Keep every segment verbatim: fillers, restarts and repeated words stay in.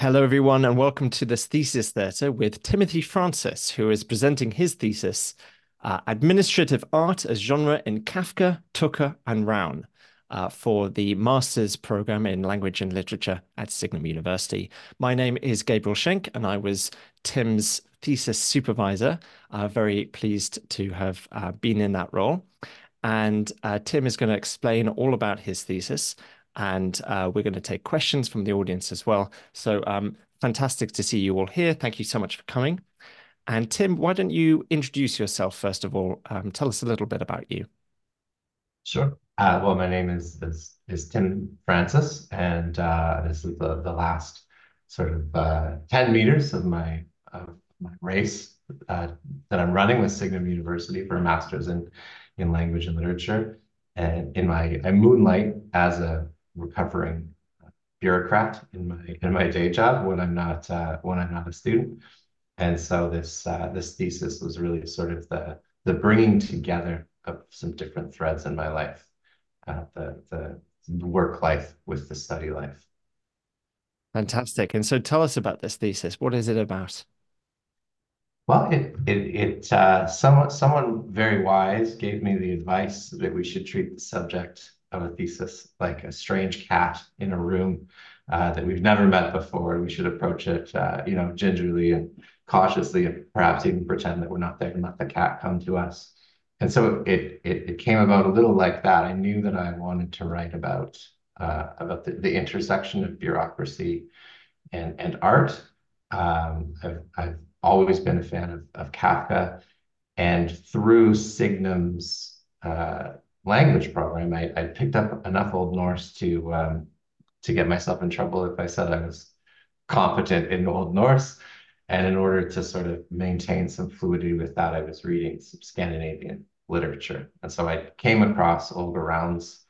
Hello, everyone, and welcome to this Thesis Theatre with Timothy Francis, who is presenting his thesis, uh, Administrative Art as Genre in Kafka, Tucker, and Rown, uh, for the Master's Program in Language and Literature at Signum University. My name is Gabriel Schenk, and I was Tim's thesis supervisor. Uh, very pleased to have uh, been in that role. And uh, Tim is going to explain all about his thesis, and uh, we're going to take questions from the audience as well. So um, fantastic to see you all here. Thank you so much for coming. And Tim, why don't you introduce yourself first of all? Um, tell us a little bit about you. Sure. Uh, well, my name is is, is Tim Francis, and uh, this is the, the last sort of uh, ten meters of my of my race uh, that I'm running with Signum University for a master's in in language and literature. And in my I moonlight as a recovering bureaucrat in my in my day job when I'm not uh, when I'm not a student. And so this uh, this thesis was really sort of the the bringing together of some different threads in my life, uh, the the work life with the study life. Fantastic. And so tell us about this thesis. What is it about? Well, it it it uh, someone someone very wise gave me the advice that we should treat the subject of a thesis like a strange cat in a room uh, that we've never met before. We should approach it, uh, you know, gingerly and cautiously, and perhaps even pretend that we're not there and let the cat come to us. And so it it it came about a little like that. I knew that I wanted to write about uh, about the, the intersection of bureaucracy and and art. Um, I've I've always been a fan of of Kafka, and through Signum's uh, language program, I I picked up enough Old Norse to um, to get myself in trouble if I said I was competent in Old Norse. And in order to sort of maintain some fluidity with that, I was reading some Scandinavian literature. And so I came across Olga Round's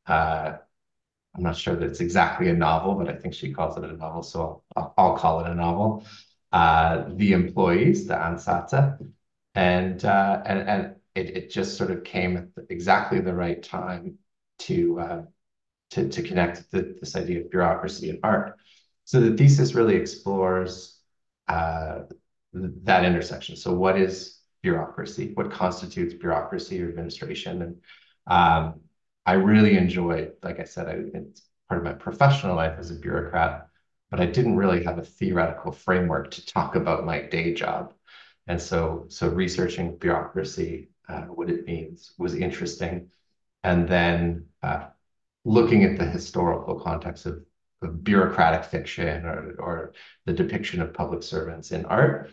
uh, I'm not sure that it's exactly a novel, but I think she calls it a novel, so I'll, I'll call it a novel. Uh, The Employees, the Ansata, and uh, and and it it just sort of came at the, exactly the right time to uh, to to connect the, this idea of bureaucracy and art. So the thesis really explores uh, that intersection. So what is bureaucracy? What constitutes bureaucracy or administration? And um, I really enjoyed, like I said, I, it's part of my professional life as a bureaucrat, but I didn't really have a theoretical framework to talk about my day job. And so, so researching bureaucracy, uh, what it means, was interesting. And then uh, looking at the historical context of, of bureaucratic fiction or, or the depiction of public servants in art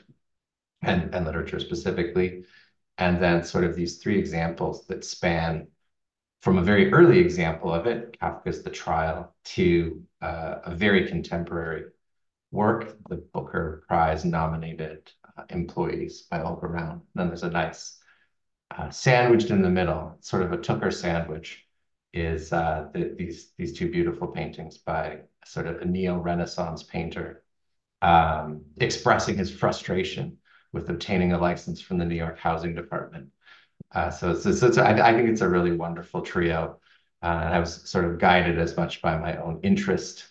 and, and literature specifically, and then sort of these three examples that span from a very early example of it, Kafka's The Trial, to uh, a very contemporary work, the Booker Prize nominated uh, Employees by Olga Round. Then there's a nice uh, sandwiched in the middle, sort of a Tooker sandwich, is uh, the, these these two beautiful paintings by sort of a neo-Renaissance painter um, expressing his frustration with obtaining a license from the New York Housing Department. Uh, so it's, it's, it's I, I think it's a really wonderful trio. Uh, and I was sort of guided as much by my own interest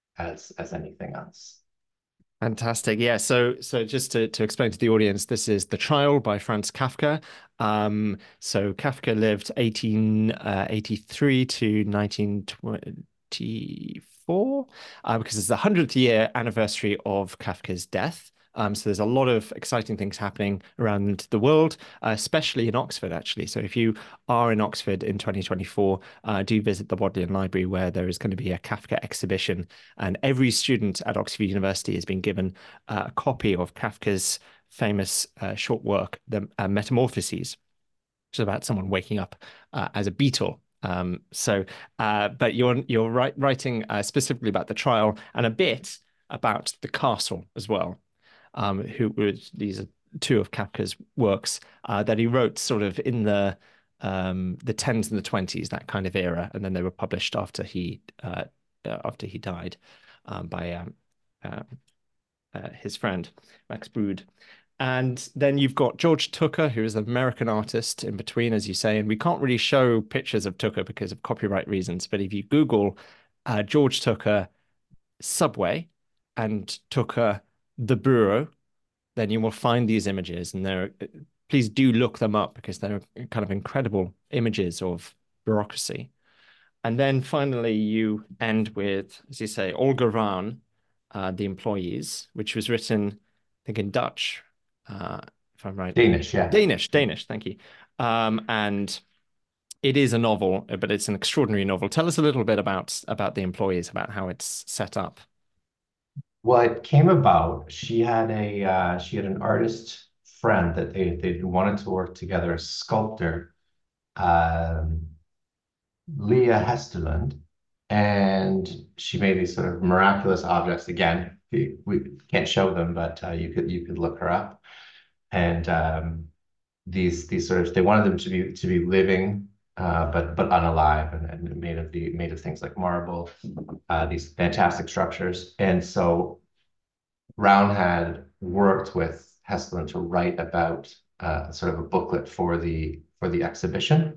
as as anything else. Fantastic. Yeah. So, so just to, to explain to the audience, this is The Trial by Franz Kafka. Um, so Kafka lived eighteen eighty-three to nineteen twenty-four, uh, because it's the hundredth year anniversary of Kafka's death. Um, so there's a lot of exciting things happening around the world, uh, especially in Oxford, actually. So if you are in Oxford in twenty twenty-four, uh, do visit the Bodleian Library, where there is going to be a Kafka exhibition, and every student at Oxford University has been given uh, a copy of Kafka's famous uh, short work, The uh, Metamorphoses, which is about someone waking up uh, as a beetle. Um, so, uh, but you're you're write, writing uh, specifically about the trial and a bit about the castle as well. Um, who was these are two of Kafka's works uh, that he wrote sort of in the um, the tens and the twenties, that kind of era, and then they were published after he uh, uh, after he died um, by um, uh, uh, his friend Max Brod. And then you've got George Tucker, who is an American artist in between, as you say. And we can't really show pictures of Tucker because of copyright reasons. But if you Google uh, George Tucker subway, and Tucker, the bureau, then you will find these images, and they're please do look them up because they're kind of incredible images of bureaucracy. And then finally, you end with, as you say, Olga Raan, uh, the employees, which was written, I think, in Dutch, uh, if I'm right. Danish, yeah. Danish, Danish, thank you. Um, and it is a novel, but it's an extraordinary novel. Tell us a little bit about about the employees, about how it's set up. Well, it came about. She had a uh, she had an artist friend that they they wanted to work together, a sculptor, um, Leah Hesterland, and she made these sort of miraculous objects. Again, we, we can't show them, but uh, you could you could look her up. And um, these these sort of they wanted them to be to be living, uh, but but unalive and, and made of the made of things like marble, uh, these fantastic structures. And so Round had worked with Heslin to write about uh, sort of a booklet for the for the exhibition.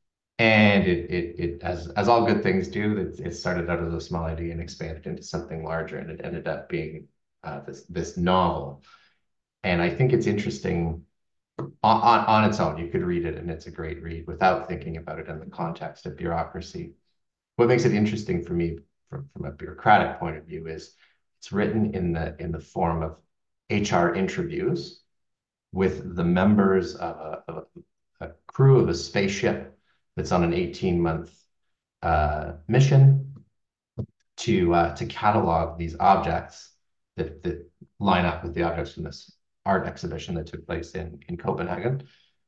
And it, it, it as as all good things do, it, it started out as a small idea and expanded into something larger, and it ended up being uh, this this novel. And I think it's interesting on, on on its own. You could read it, and it's a great read without thinking about it in the context of bureaucracy. What makes it interesting for me, from, from a bureaucratic point of view, is it's written in the in the form of H R interviews with the members of a, of a crew of a spaceship that's on an eighteen month uh, mission to uh, to catalog these objects that that line up with the objects from this art exhibition that took place in in Copenhagen.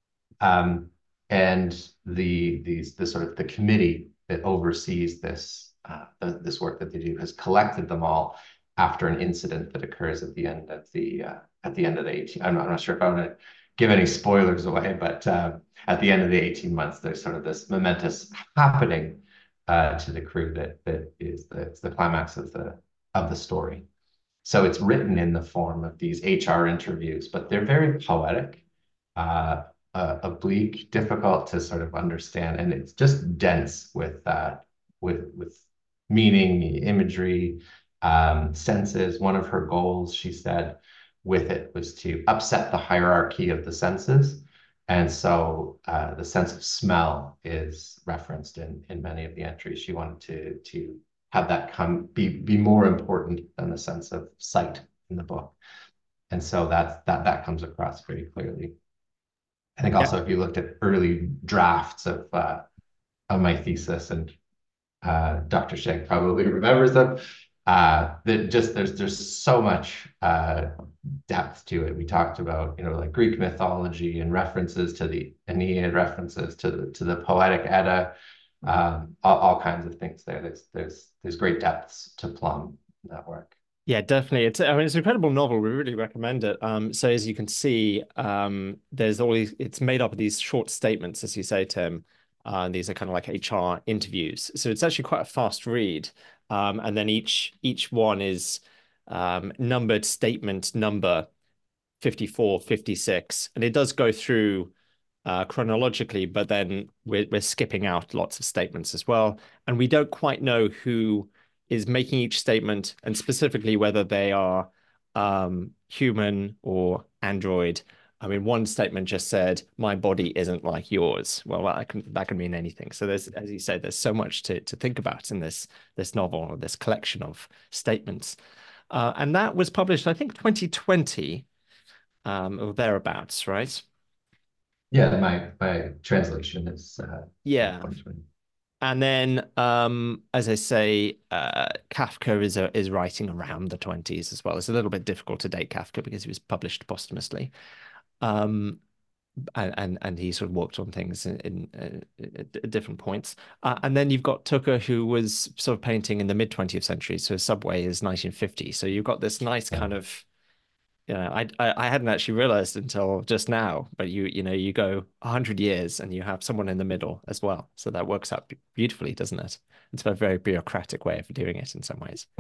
Um, and the these the sort of the committee that oversees this uh, this work that they do has collected them all after an incident that occurs at the end of the uh, at the end of the eighteen. I'm not, I'm not sure if I want to give any spoilers away, but uh, at the end of the eighteen months, there's sort of this momentous happening uh, to the crew that that is the, it's the climax of the of the story. So it's written in the form of these H R interviews, but they're very poetic, uh, uh, oblique, difficult to sort of understand, and it's just dense with uh, with with meaning, imagery, um, senses. One of her goals, she said, with it was to upset the hierarchy of the senses. And so uh, the sense of smell is referenced in, in many of the entries. She wanted to, to have that come be, be more important than the sense of sight in the book. And so that's, that, that comes across very clearly. I think Yeah. also if you looked at early drafts of, uh, of my thesis, and uh, Doctor Shank probably remembers them, uh, that just there's there's so much uh, depth to it. We talked about, you know, like Greek mythology and references to the Aeneid, references to the to the Poetic Edda, um, all, all kinds of things there. There's there's there's great depths to plumb in that work. Yeah, definitely. It's I mean it's an incredible novel. We really recommend it. Um, so as you can see, um, there's always it's made up of these short statements, as you say, Tim. Uh, and these are kind of like H R interviews. So it's actually quite a fast read. Um, and then each each one is um, numbered statement number fifty-four, fifty-six, and it does go through uh, chronologically, but then we're, we're skipping out lots of statements as well. And we don't quite know who is making each statement and specifically whether they are um, human or android. I mean, one statement just said, "My body isn't like yours." Well, that can that can mean anything. So there's, as you said, there's so much to to think about in this this novel, or this collection of statements. Uh, and that was published, I think, twenty twenty, um, or thereabouts, right? Yeah, my my translation is uh, Yeah. twenty twenty. And then, um, as I say, uh, Kafka is a, is writing around the twenties as well. It's a little bit difficult to date Kafka because he was published posthumously. Um, and, and and he sort of worked on things in, in uh, at different points. Uh, and then you've got Tucker, who was sort of painting in the mid twentieth century. So Subway is nineteen fifty. So you've got this nice Yeah. kind of, you know, I, I I hadn't actually realized until just now, but you you know you go a hundred years and you have someone in the middle as well, so that works out beautifully, doesn't it? It's a very bureaucratic way of doing it in some ways.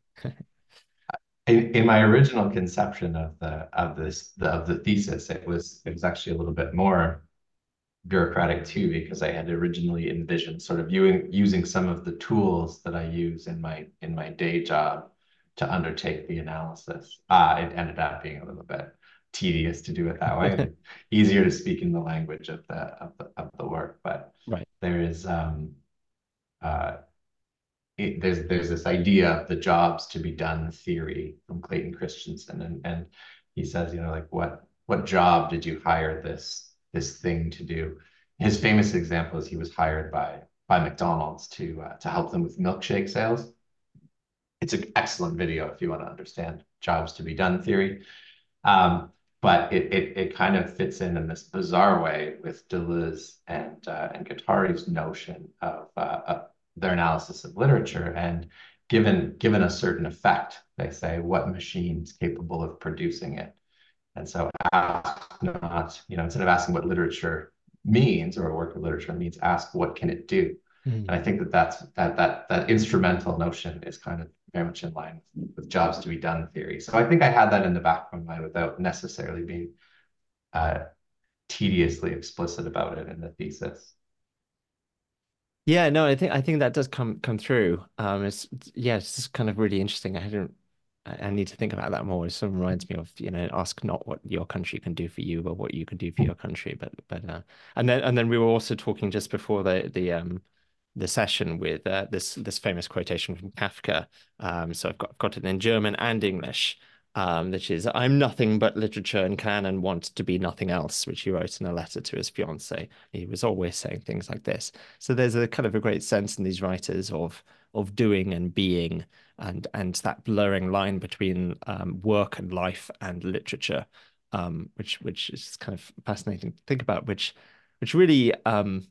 In, in my original conception of the of this the, of the thesis, it was it was actually a little bit more bureaucratic too, because I had originally envisioned sort of using using some of the tools that I use in my in my day job to undertake the analysis. Uh, it ended up being a little bit tedious to do it that way. Easier to speak in the language of the of the of the work, but Right. there is um uh it, there's there's this idea of the jobs to be done theory from Clayton Christensen, and and he says, you know, like what what job did you hire this this thing to do? His famous example is he was hired by by McDonald's to uh, to help them with milkshake sales. It's an excellent video if you want to understand jobs to be done theory. Um, but it, it it kind of fits in in this bizarre way with Deleuze and uh, and Guattari's notion of, uh, of their analysis of literature. And given given a certain effect, they say what machine's capable of producing it. And so ask not, you know, instead of asking what literature means or a work of literature means, ask what can it do. Mm. And I think that that's that that that instrumental notion is kind of very much in line with, with jobs to be done theory. So I think I had that in the back of my mind without necessarily being uh, tediously explicit about it in the thesis. Yeah, no, I think I think that does come come through. Um, it's yeah, it's just kind of really interesting. I hadn't. I I need to think about that more. It sort of reminds me of, you know, ask not what your country can do for you, but what you can do for your country. But but uh, and then and then we were also talking just before the the um the session with uh, this this famous quotation from Kafka. Um, so I've got I've got it in German and English, um, which is "I'm nothing but literature and can and want to be nothing else," which he wrote in a letter to his fiancée. He was always saying things like this. So there's a kind of a great sense in these writers of of doing and being, and and that blurring line between um, work and life and literature, um, which which is kind of fascinating to think about, which which really um,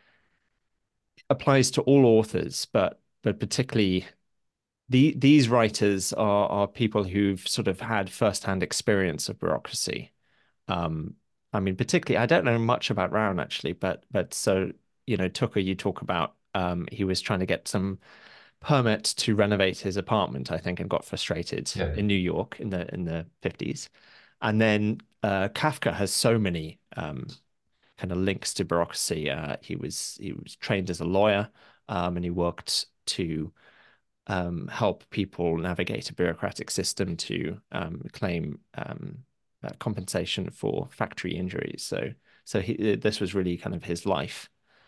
applies to all authors, but but particularly the these writers are are people who've sort of had firsthand experience of bureaucracy. Um, I mean, particularly, I don't know much about Rowan actually, but but so you know, Tucker, you talk about um, he was trying to get some permit to renovate his apartment, I think, and got frustrated Yeah. in New York in the in the fifties. And then uh, Kafka has so many um, kind of links to bureaucracy. Uh, he was he was trained as a lawyer, um, and he worked to um, help people navigate a bureaucratic system to um, claim um, uh, compensation for factory injuries. So so he, this was really kind of his life.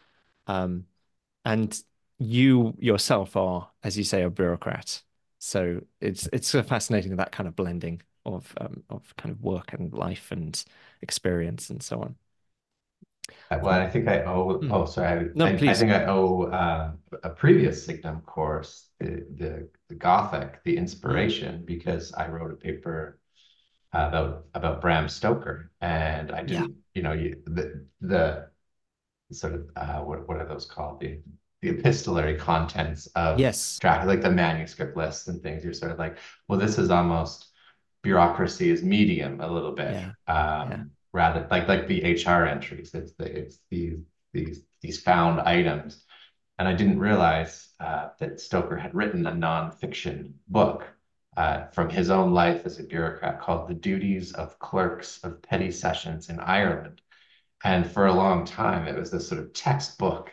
Um, and you yourself are, as you say, a bureaucrat. So it's it's so fascinating that kind of blending of um, of kind of work and life and experience and so on. Uh, Well, Um, I think I owe, hmm. oh, sorry, No, I, I, I please. think I owe uh, a previous Signum course, the, the, the Gothic, the Mm, inspiration, because I wrote a paper about about Bram Stoker, and I yeah. didn't, you know, you, the the sort of uh, what what are those called? The the epistolary contents of Yes. Dracula, like the manuscript lists and things. You're sort of like, well, this is almost bureaucracy is medium a little bit, Yeah. Yeah. um, rather like like the H R entries. It's the it's these these these found items, and I didn't realize uh, that Stoker had written a nonfiction book uh, from his own life as a bureaucrat called "The Duties of Clerks of Petty Sessions in Ireland." And for a long time, it was this sort of textbook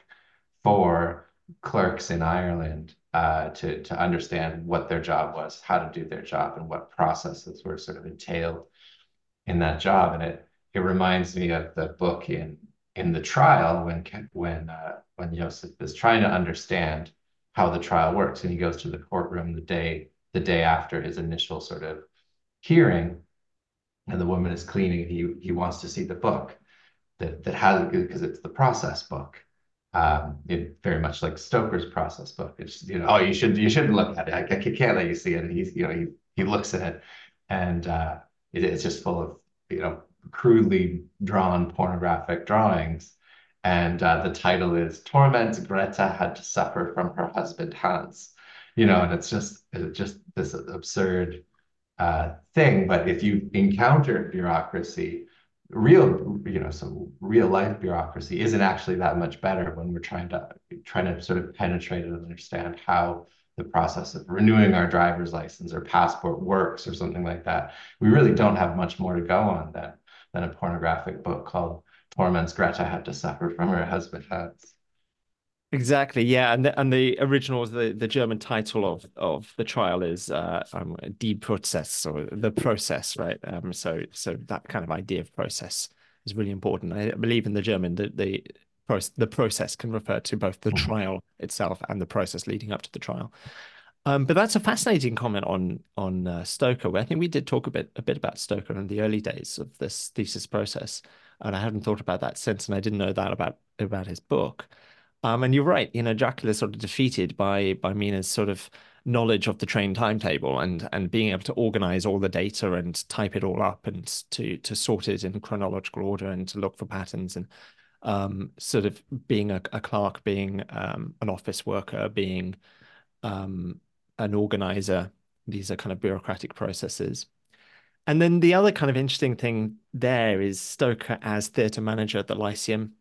for clerks in Ireland uh, to to understand what their job was, how to do their job, and what processes were sort of entailed in that job. And it it reminds me of the book in in the trial when when uh, when Joseph is trying to understand how the trial works, and he goes to the courtroom the day the day after his initial sort of hearing, and the woman is cleaning. He he wants to see the book that that has because it's the process book. Um, it very much like Stoker's process book. It's you know, oh, you should you shouldn't look at it. I, I can't let you see it. And he's you know he he looks at it, and uh, it, it's just full of you know crudely drawn pornographic drawings. And uh, the title is "Torments Greta Had to Suffer from Her Husband Hans." You know, and it's just it's just this absurd uh, thing. But if you encounter bureaucracy, real, you know, some real life bureaucracy isn't actually that much better when we're trying to trying to sort of penetrate and understand how the process of renewing our driver's license or passport works or something like that. We really don't have much more to go on than than a pornographic book called Torments Greta Had to Suffer from Her Husband Has. Exactly, yeah, and the, and the original, the the German title of of the trial is uh, um, Die Prozess, or the process, right? Um, so so that kind of idea of process is really important. I believe in the German that the process the process can refer to both the Mhm. trial itself and the process leading up to the trial. Um, but that's a fascinating comment on on uh, Stoker. I think we did talk a bit a bit about Stoker in the early days of this thesis process, and I hadn't thought about that since, and I didn't know that about about his book. Um, and you're right, you know, Dracula is sort of defeated by by Mina's sort of knowledge of the train timetable and and being able to organize all the data and type it all up and to to sort it in chronological order and to look for patterns and um, sort of being a, a clerk, being um, an office worker, being um, an organizer. These are kind of bureaucratic processes. And then the other kind of interesting thing there is Stoker as theatre manager at the Lyceum,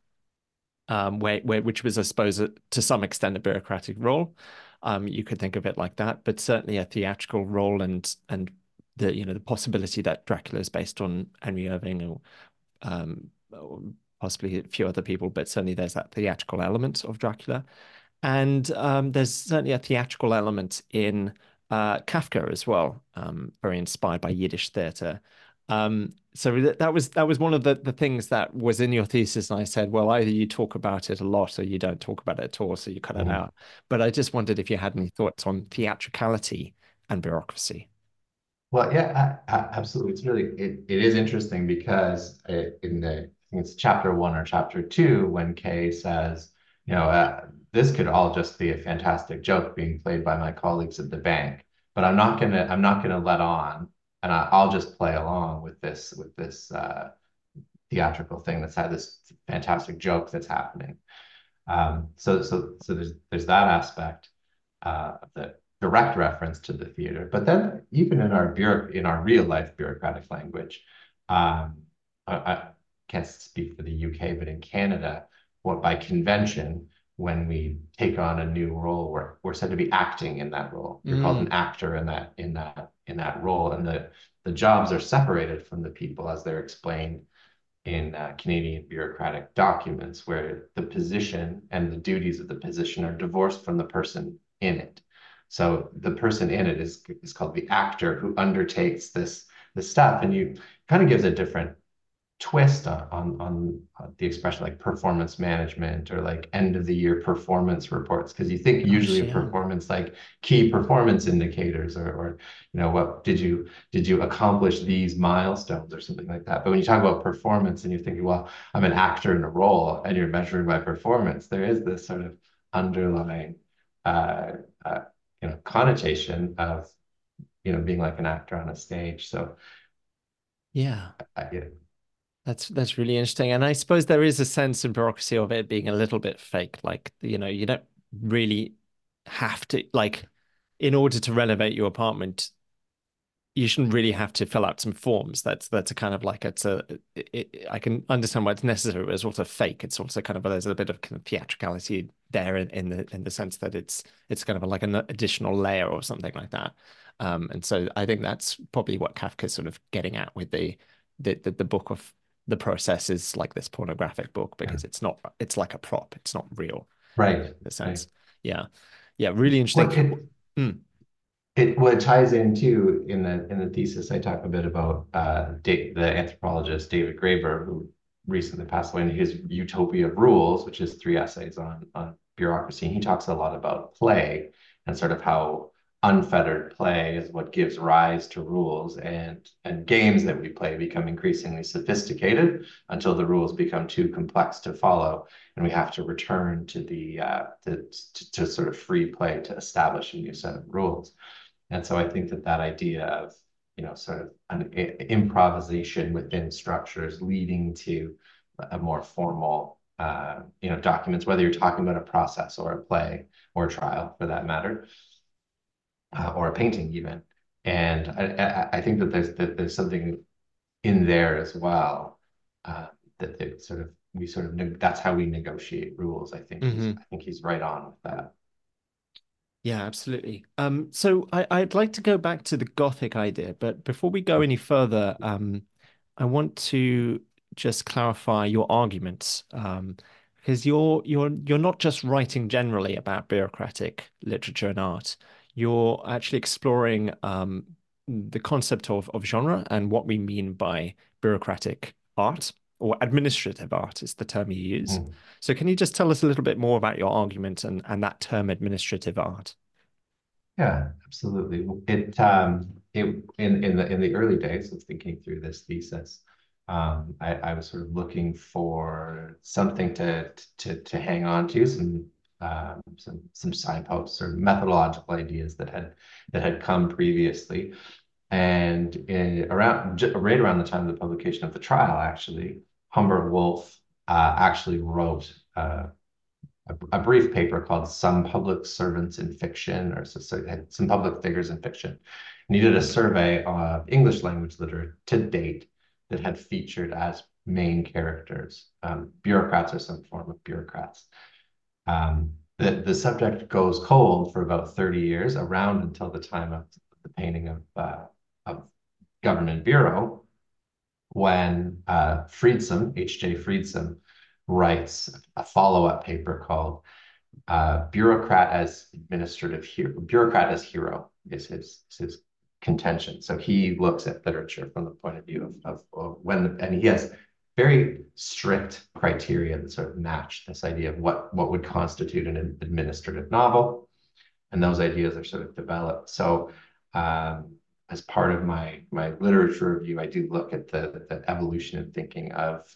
um, where, where which was, I suppose, a, to some extent a bureaucratic role. Um, you could think of it like that, but certainly a theatrical role, and and the you know the possibility that Dracula is based on Henry Irving or, um, or possibly a few other people, but certainly there's that theatrical element of Dracula. And um, there's certainly a theatrical element in uh, Kafka as well, um, very inspired by Yiddish theater. Um, so that, that was that was one of the, the things that was in your thesis, and I said, well, either you talk about it a lot or you don't talk about it at all, so you cut it Mhm. out. But I just wondered if you had any thoughts on theatricality and bureaucracy. Well, yeah, a- a- absolutely. It's really it, it is interesting because it, in the I think it's chapter one or chapter two when Kay says, you know, uh, this could all just be a fantastic joke being played by my colleagues at the bank, but I'm not gonna I'm not gonna let on, and I, I'll just play along with this with this uh, theatrical thing that's had this fantastic joke that's happening. Um, so so so there's there's that aspect uh, the direct reference to the theater. But then even in our bureau in our real life bureaucratic language, um, I, I can't speak for the U K, but in Canada, what by convention, when we take on a new role, we're we're said to be acting in that role. You're called Mm, an actor in that in that in that role, and the the jobs are separated from the people as they're explained in uh, Canadian bureaucratic documents where the position and the duties of the position are divorced from the person in it. So the person in it is, is called the actor who undertakes this, this stuff. And you kind of gives a different twist on, on on the expression like performance management or like end of the year performance reports because you think usually gosh, of yeah. performance like key performance indicators or or you know what did you did you accomplish these milestones or something like that. But when you talk about performance and you're thinking, well, I'm an actor in a role and you're measuring my performance, there is this sort of underlying uh, uh, you know connotation of you know being like an actor on a stage. So Yeah. I, yeah. That's that's really interesting. And I suppose there is a sense in bureaucracy of it being a little bit fake. Like, you know, you don't really have to, like, in order to renovate your apartment, you shouldn't really have to fill out some forms. That's that's a kind of like it's a it, it, I can understand why it's necessary, but it's also fake. It's also kind of there's a bit of kind of theatricality there in, in the in the sense that it's it's kind of like an additional layer or something like that. Um, and so I think that's probably what Kafka's sort of getting at with the the the, the book of the process is like this pornographic book because it's not it's like a prop. It's not real in Right, the right. sense. Yeah. Yeah, really interesting. Well, it Mm, it what ties into in the in the thesis, I talk a bit about uh, Da- the anthropologist David Graeber, who recently passed away, in his Utopia of Rules, which is three essays on on bureaucracy. And he talks a lot about play and sort of how unfettered play is what gives rise to rules, and and games that we play become increasingly sophisticated until the rules become too complex to follow, and we have to return to the uh, to, to to sort of free play to establish a new set of rules. And so I think that that idea of, you know, sort of an improvisation within structures leading to a more formal, uh, you know, documents, whether you're talking about a process or a play or a trial for that matter, uh, or a painting even. And I, I, I think that there's that there's something in there as well uh, that they sort of we sort of that's how we negotiate rules. I think he's hmm I think he's right on with that. Yeah, absolutely. Um, so I, I'd like to go back to the Gothic idea, but before we go any further, um, I want to just clarify your arguments. Um, because you're you're you're not just writing generally about bureaucratic literature and art. You're actually exploring um, the concept of of genre and what we mean by bureaucratic art or administrative art is the term you use. Mhm. So can you just tell us a little bit more about your argument and and that term administrative art? Yeah, absolutely. It um it in in the in the early days of thinking through this thesis, um, I, I was sort of looking for something to to to hang on to, some um, some some signposts or methodological ideas that had that had come previously. And in, around j- right around the time of the publication of the trial, actually, Humbert Wolf uh, actually wrote uh, a, a brief paper called Some Public Servants in Fiction, or so, so, Some Public Figures in Fiction. And he did a survey of English language literature to date that had featured as main characters um, bureaucrats or some form of bureaucrats. Um, the, the subject goes cold for about thirty years, around until the time of the painting of, uh, of Government Bureau, when uh, Friedsam, H J. Friedsam, writes a follow-up paper called uh, Bureaucrat as Administrative Hero. Bureaucrat as Hero is his, his contention. So he looks at literature from the point of view of, of, of when, the, and he has very strict criteria that sort of match this idea of what, what would constitute an administrative novel. And those ideas are sort of developed. So um, as part of my, my literature review, I do look at the, the evolution in thinking of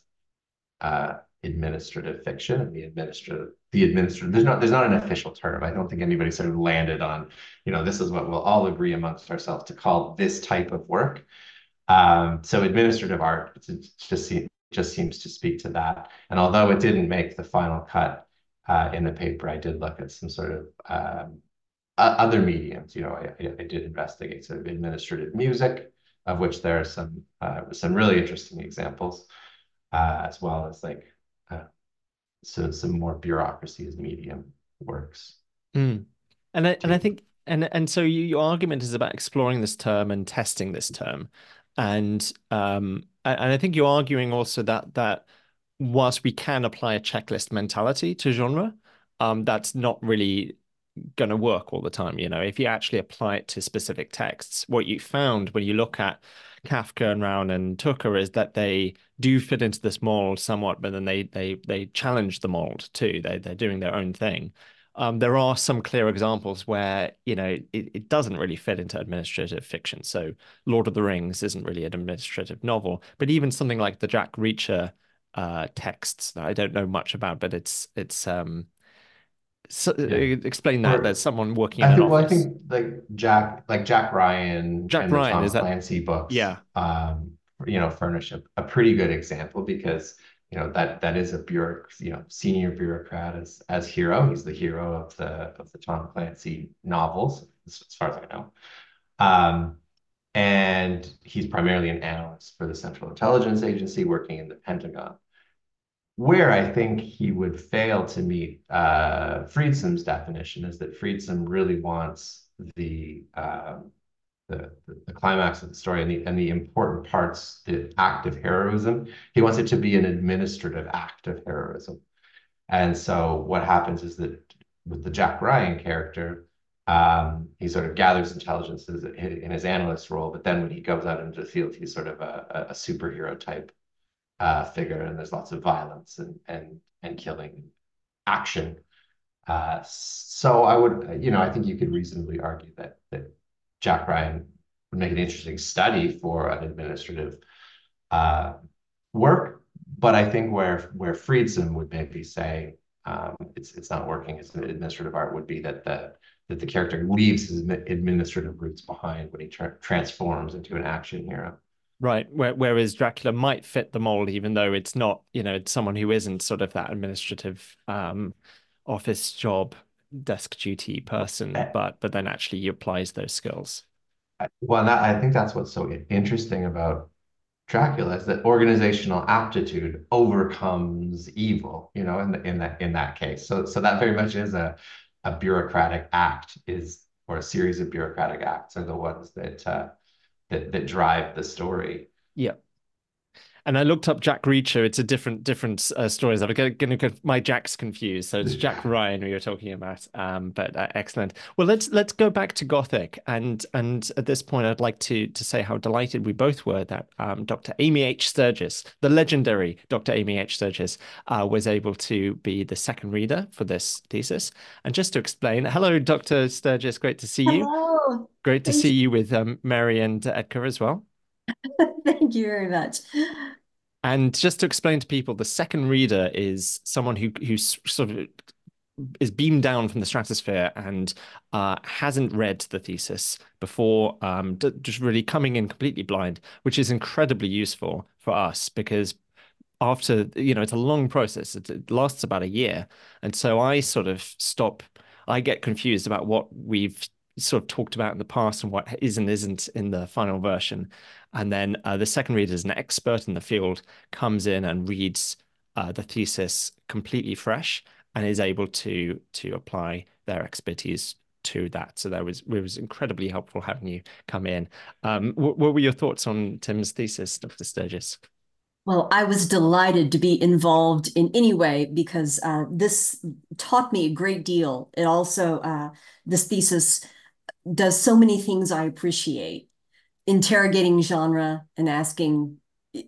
uh, administrative fiction and the administrative the administrative there's not there's not an official term. I don't think anybody sort of landed on, you know, this is what we'll all agree amongst ourselves to call this type of work. Um, so administrative art just just seems to speak to that. And although it didn't make the final cut uh, in the paper, I did look at some sort of um, other mediums. You know, I, I did investigate sort of administrative music, of which there are some uh, some really interesting examples, uh, as well as like uh, so some more bureaucracy as medium works Mm. And I, and I too. think and and so you, your argument is about exploring this term and testing this term, and um and and I think you're arguing also that that whilst we can apply a checklist mentality to genre, um, that's not really going to work all the time. You know, if you actually apply it to specific texts, what you found when you look at Kafka and Round and Tucker is that they do fit into this mold somewhat, but then they they they challenge the mold too. They they're doing their own thing. Um, there are some clear examples where, you know, it, it doesn't really fit into administrative fiction. So Lord of the Rings isn't really an administrative novel, but even something like the Jack Reacher uh, texts that I don't know much about, but it's it's um so, uh, Yeah. explain that. There's Or someone working in I an think, well, I office. think like Jack, like Jack Ryan Jack and the Ryan, Tom is that? Clancy books, Yeah, um, you know, furnish a, a pretty good example because, you know, that that is a bureauc, you know, senior bureaucrat as as hero. He's the hero of the of the Tom Clancy novels, as, as far as I know. Um, and he's primarily an analyst for the Central Intelligence Agency, working in the Pentagon. Where I think he would fail to meet uh, Friedsam's definition is that Friedsam really wants the, um, the the climax of the story and the and the important parts, the act of heroism. He wants it to be an administrative act of heroism. And so what happens is that with the Jack Ryan character, um, he sort of gathers intelligence in his analyst role, but then when he goes out into the field, he's sort of a, a superhero type uh, figure, and there's lots of violence and and and killing action. Uh, so I would, you know, I think you could reasonably argue that that Jack Ryan would make an interesting study for an administrative uh, work, but I think where where Friedsam would maybe say um, it's it's not working as an administrative art would be that the that the character leaves his administrative roots behind when he tra transforms into an action hero. right. Where, whereas Dracula might fit the mold, even though it's not, you know, it's someone who isn't sort of that administrative um, office job, desk duty person, but but then actually he applies those skills. Well, that, I think that's what's so interesting about Dracula is that organizational aptitude overcomes evil, you know, in the, in that in that case. So so that very much is a a bureaucratic act is or a series of bureaucratic acts are the ones that uh, that that drive the story. Yeah. And I looked up Jack Reacher. It's a different different uh, stories. I'm going to get my Jack's confused. So it's Jack Ryan we were talking about. Um, but uh, excellent. Well, let's let's go back to Gothic. And and at this point, I'd like to to say how delighted we both were that um, Doctor Amy H. Sturgis, the legendary Doctor Amy H. Sturgis, uh, was able to be the second reader for this thesis. And just to explain, hello, Doctor Sturgis. Great to see you. Hello. Great to Thank see you with um, Mary and Edgar as well. you. Thank you very much. And just to explain to people, the second reader is someone who who's sort of is beamed down from the stratosphere and uh, hasn't read the thesis before, um, just really coming in completely blind, which is incredibly useful for us because after, you know, it's a long process. It, it lasts about a year. And so I sort of stop, I get confused about what we've sort of talked about in the past and what is and isn't in the final version. And then uh, the second reader is an expert in the field, comes in and reads uh, the thesis completely fresh and is able to to apply their expertise to that. So that was it was incredibly helpful having you come in. Um, what, what were your thoughts on Tim's thesis, Doctor Sturgis? Well, I was delighted to be involved in any way because uh, this taught me a great deal. It also, uh, this thesis does so many things I appreciate. Interrogating genre and asking,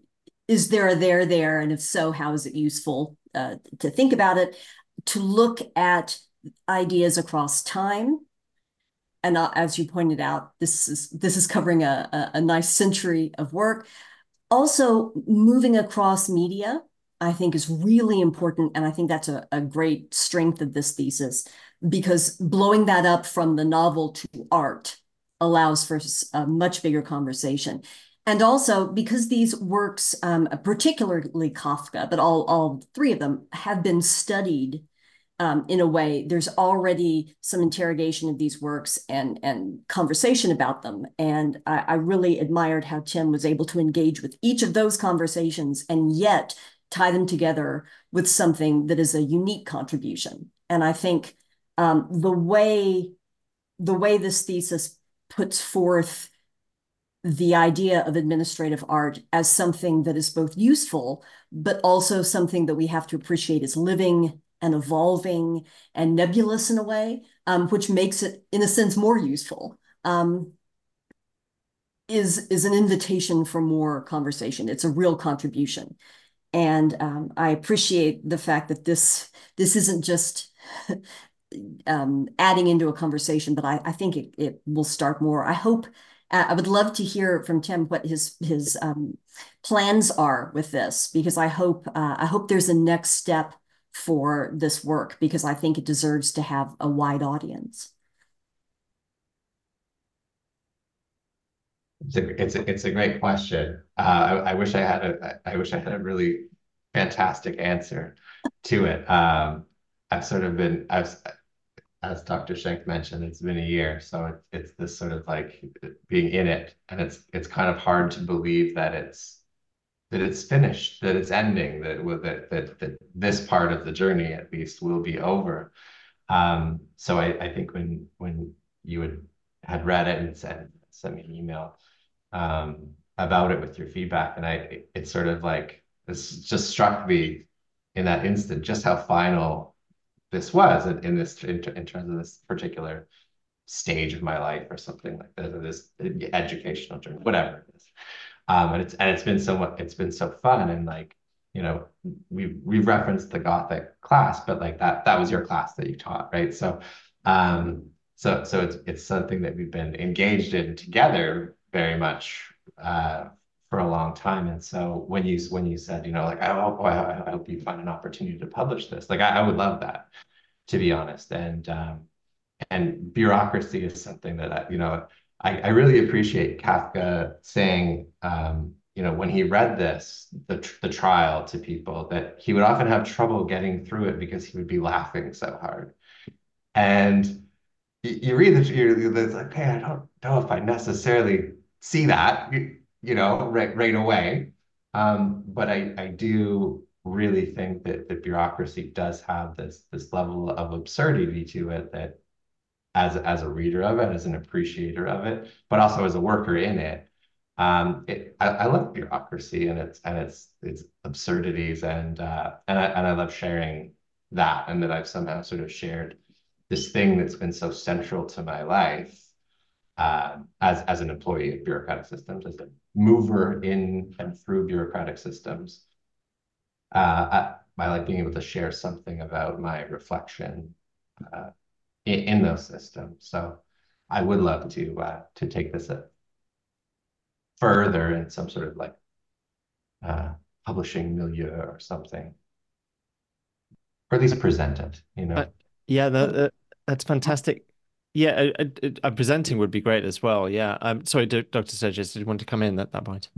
is there a there there? And if so, how is it useful uh, to think about it? To look at ideas across time. And uh, as you pointed out, this is this is covering a, a, a nice century of work. Also, moving across media, I think is really important. And I think that's a, a great strength of this thesis because blowing that up from the novel to art allows for a much bigger conversation. And also because these works, um, particularly Kafka, but all, all three of them have been studied um, in a way, there's already some interrogation of these works and, and conversation about them. And I, I really admired how Tim was able to engage with each of those conversations and yet tie them together with something that is a unique contribution. And I think um, the way the way this thesis puts forth the idea of administrative art as something that is both useful, but also something that we have to appreciate as living and evolving and nebulous in a way, um, which makes it, in a sense, more useful, um, is, is an invitation for more conversation. It's a real contribution. And um, I appreciate the fact that this, this isn't just um, adding into a conversation, but I, I think it, it will start more. I hope, uh, I would love to hear from Tim what his, his um, plans are with this, because I hope, uh, I hope there's a next step for this work because I think it deserves to have a wide audience. It's a it's a, it's a great question. Uh, I, I wish I had a I wish I had a really fantastic answer to it. Um, I've sort of been I've as Doctor Schenk mentioned, it's been a year, so it's it's this sort of like being in it, and it's it's kind of hard to believe that it's that it's finished, that it's ending, that that that that this part of the journey at least will be over. Um, so I, I think when when you had had read it and said sent me an email um, about it with your feedback, and I it, it sort of like this just struck me in that instant just how final this was in, in this in, in terms of this particular stage of my life or something like this, or this educational journey, whatever it is. Um, and it's and it's been so much, it's been so fun and like you know we we referenced the Gothic class, but like that that was your class that you taught, right? So um, so so it's it's something that we've been engaged in together very much uh, for a long time. And so when you when you said you know like I hope I, I hope you find an opportunity to publish this, like I, I would love that, to be honest. And um, and bureaucracy is something that I, you know, I, I really appreciate Kafka saying, um, you know, when he read this, the the trial to people, that he would often have trouble getting through it because he would be laughing so hard. And you, you read the, you're, it's like, hey, I don't know if I necessarily see that, you, you know, right right away. Um, but I I do really think that that bureaucracy does have this this level of absurdity to it that as as a reader of it, as an appreciator of it, but also as a worker in it, Um, it, I, I love bureaucracy and its and its its absurdities, and uh, and I and I love sharing that, and that I've somehow sort of shared this thing that's been so central to my life, uh, as as an employee of bureaucratic systems, as a mover in and through bureaucratic systems. Uh, I, I like being able to share something about my reflection uh, in, in those systems. So I would love to uh, to take this a, further in some sort of like uh, publishing milieu or something, or at least present it, you Uh, know. yeah, that, that- that's fantastic. Yeah, uh, uh, uh, presenting would be great as well. Yeah. Um, sorry, Do- doctor Sturgis, did you want to come in at that point?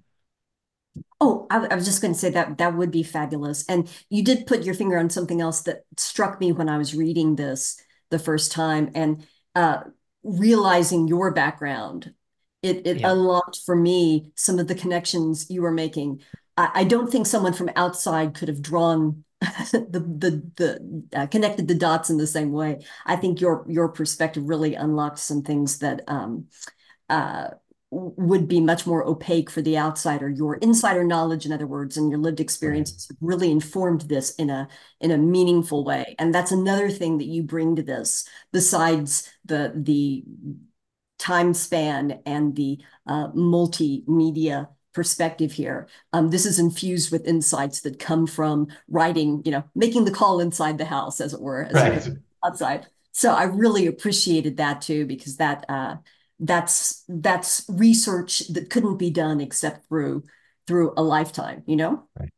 Oh, I, I was just going to say that that would be fabulous. And you did put your finger on something else that struck me when I was reading this the first time, and uh, realizing your background, it it Yeah. unlocked for me some of the connections you were making. I, I don't think someone from outside could have drawn the the the uh, connected the dots in the same way. I think your your perspective really unlocked some things that um, uh, would be much more opaque for the outsider. Your insider knowledge, in other words, and your lived Right. experiences really informed this in a in a meaningful way. And that's another thing that you bring to this, besides the the time span and the uh, multimedia perspective here. Um, this is infused with insights that come from writing, you know, making the call inside the house, as it were, as Right. opposed to outside. So I really appreciated that too, because that uh, that's that's research that couldn't be done except through through a lifetime, you know? Right.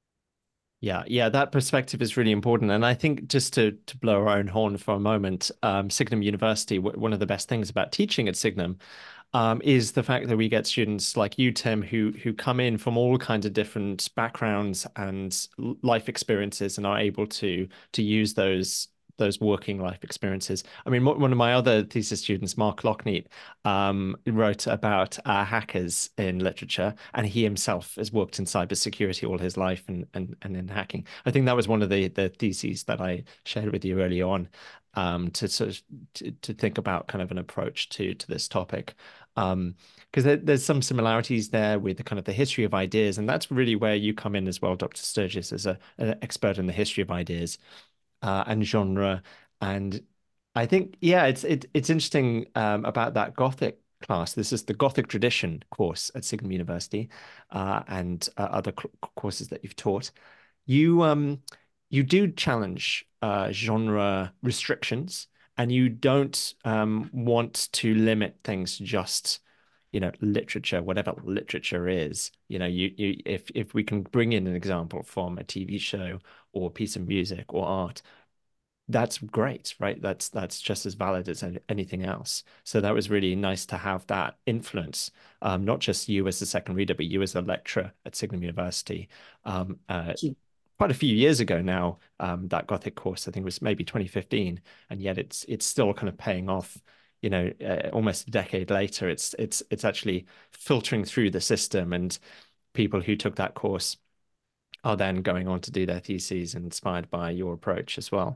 Yeah, yeah, that perspective is really important. And I think just to to blow our own horn for a moment, um, Signum University, w one of the best things about teaching at Signum um, is the fact that we get students like you, Tim, who who come in from all kinds of different backgrounds and life experiences and are able to to use those those working life experiences. I mean, one of my other thesis students, Mark Lockneat, um, wrote about uh, hackers in literature, and he himself has worked in cybersecurity all his life and and and in hacking. I think that was one of the the theses that I shared with you early on, um, to sort of to, to think about kind of an approach to to this topic. Um, because there, there's some similarities there with the kind of the history of ideas, and that's really where you come in as well, doctor Sturgis, as a, an expert in the history of ideas uh, and genre. And I think, yeah, it's it, it's interesting um, about that Gothic class. This is the Gothic tradition course at Signum University, uh, and uh, other courses that you've taught. You um you do challenge uh, genre restrictions, and you don't um, want to limit things to just, you know, literature, whatever literature is. You know, you you if if we can bring in an example from a T V show or a piece of music or art, that's great, right? That's that's just as valid as anything else. So that was really nice to have that influence, um, not just you as a second reader, but you as a lecturer at Signum University. Um, uh, quite a few years ago now, um, that Gothic course, I think was maybe twenty fifteen, and yet it's it's still kind of paying off. You know, uh, almost a decade later, it's it's it's actually filtering through the system, and people who took that course are then going on to do their theses inspired by your approach as well.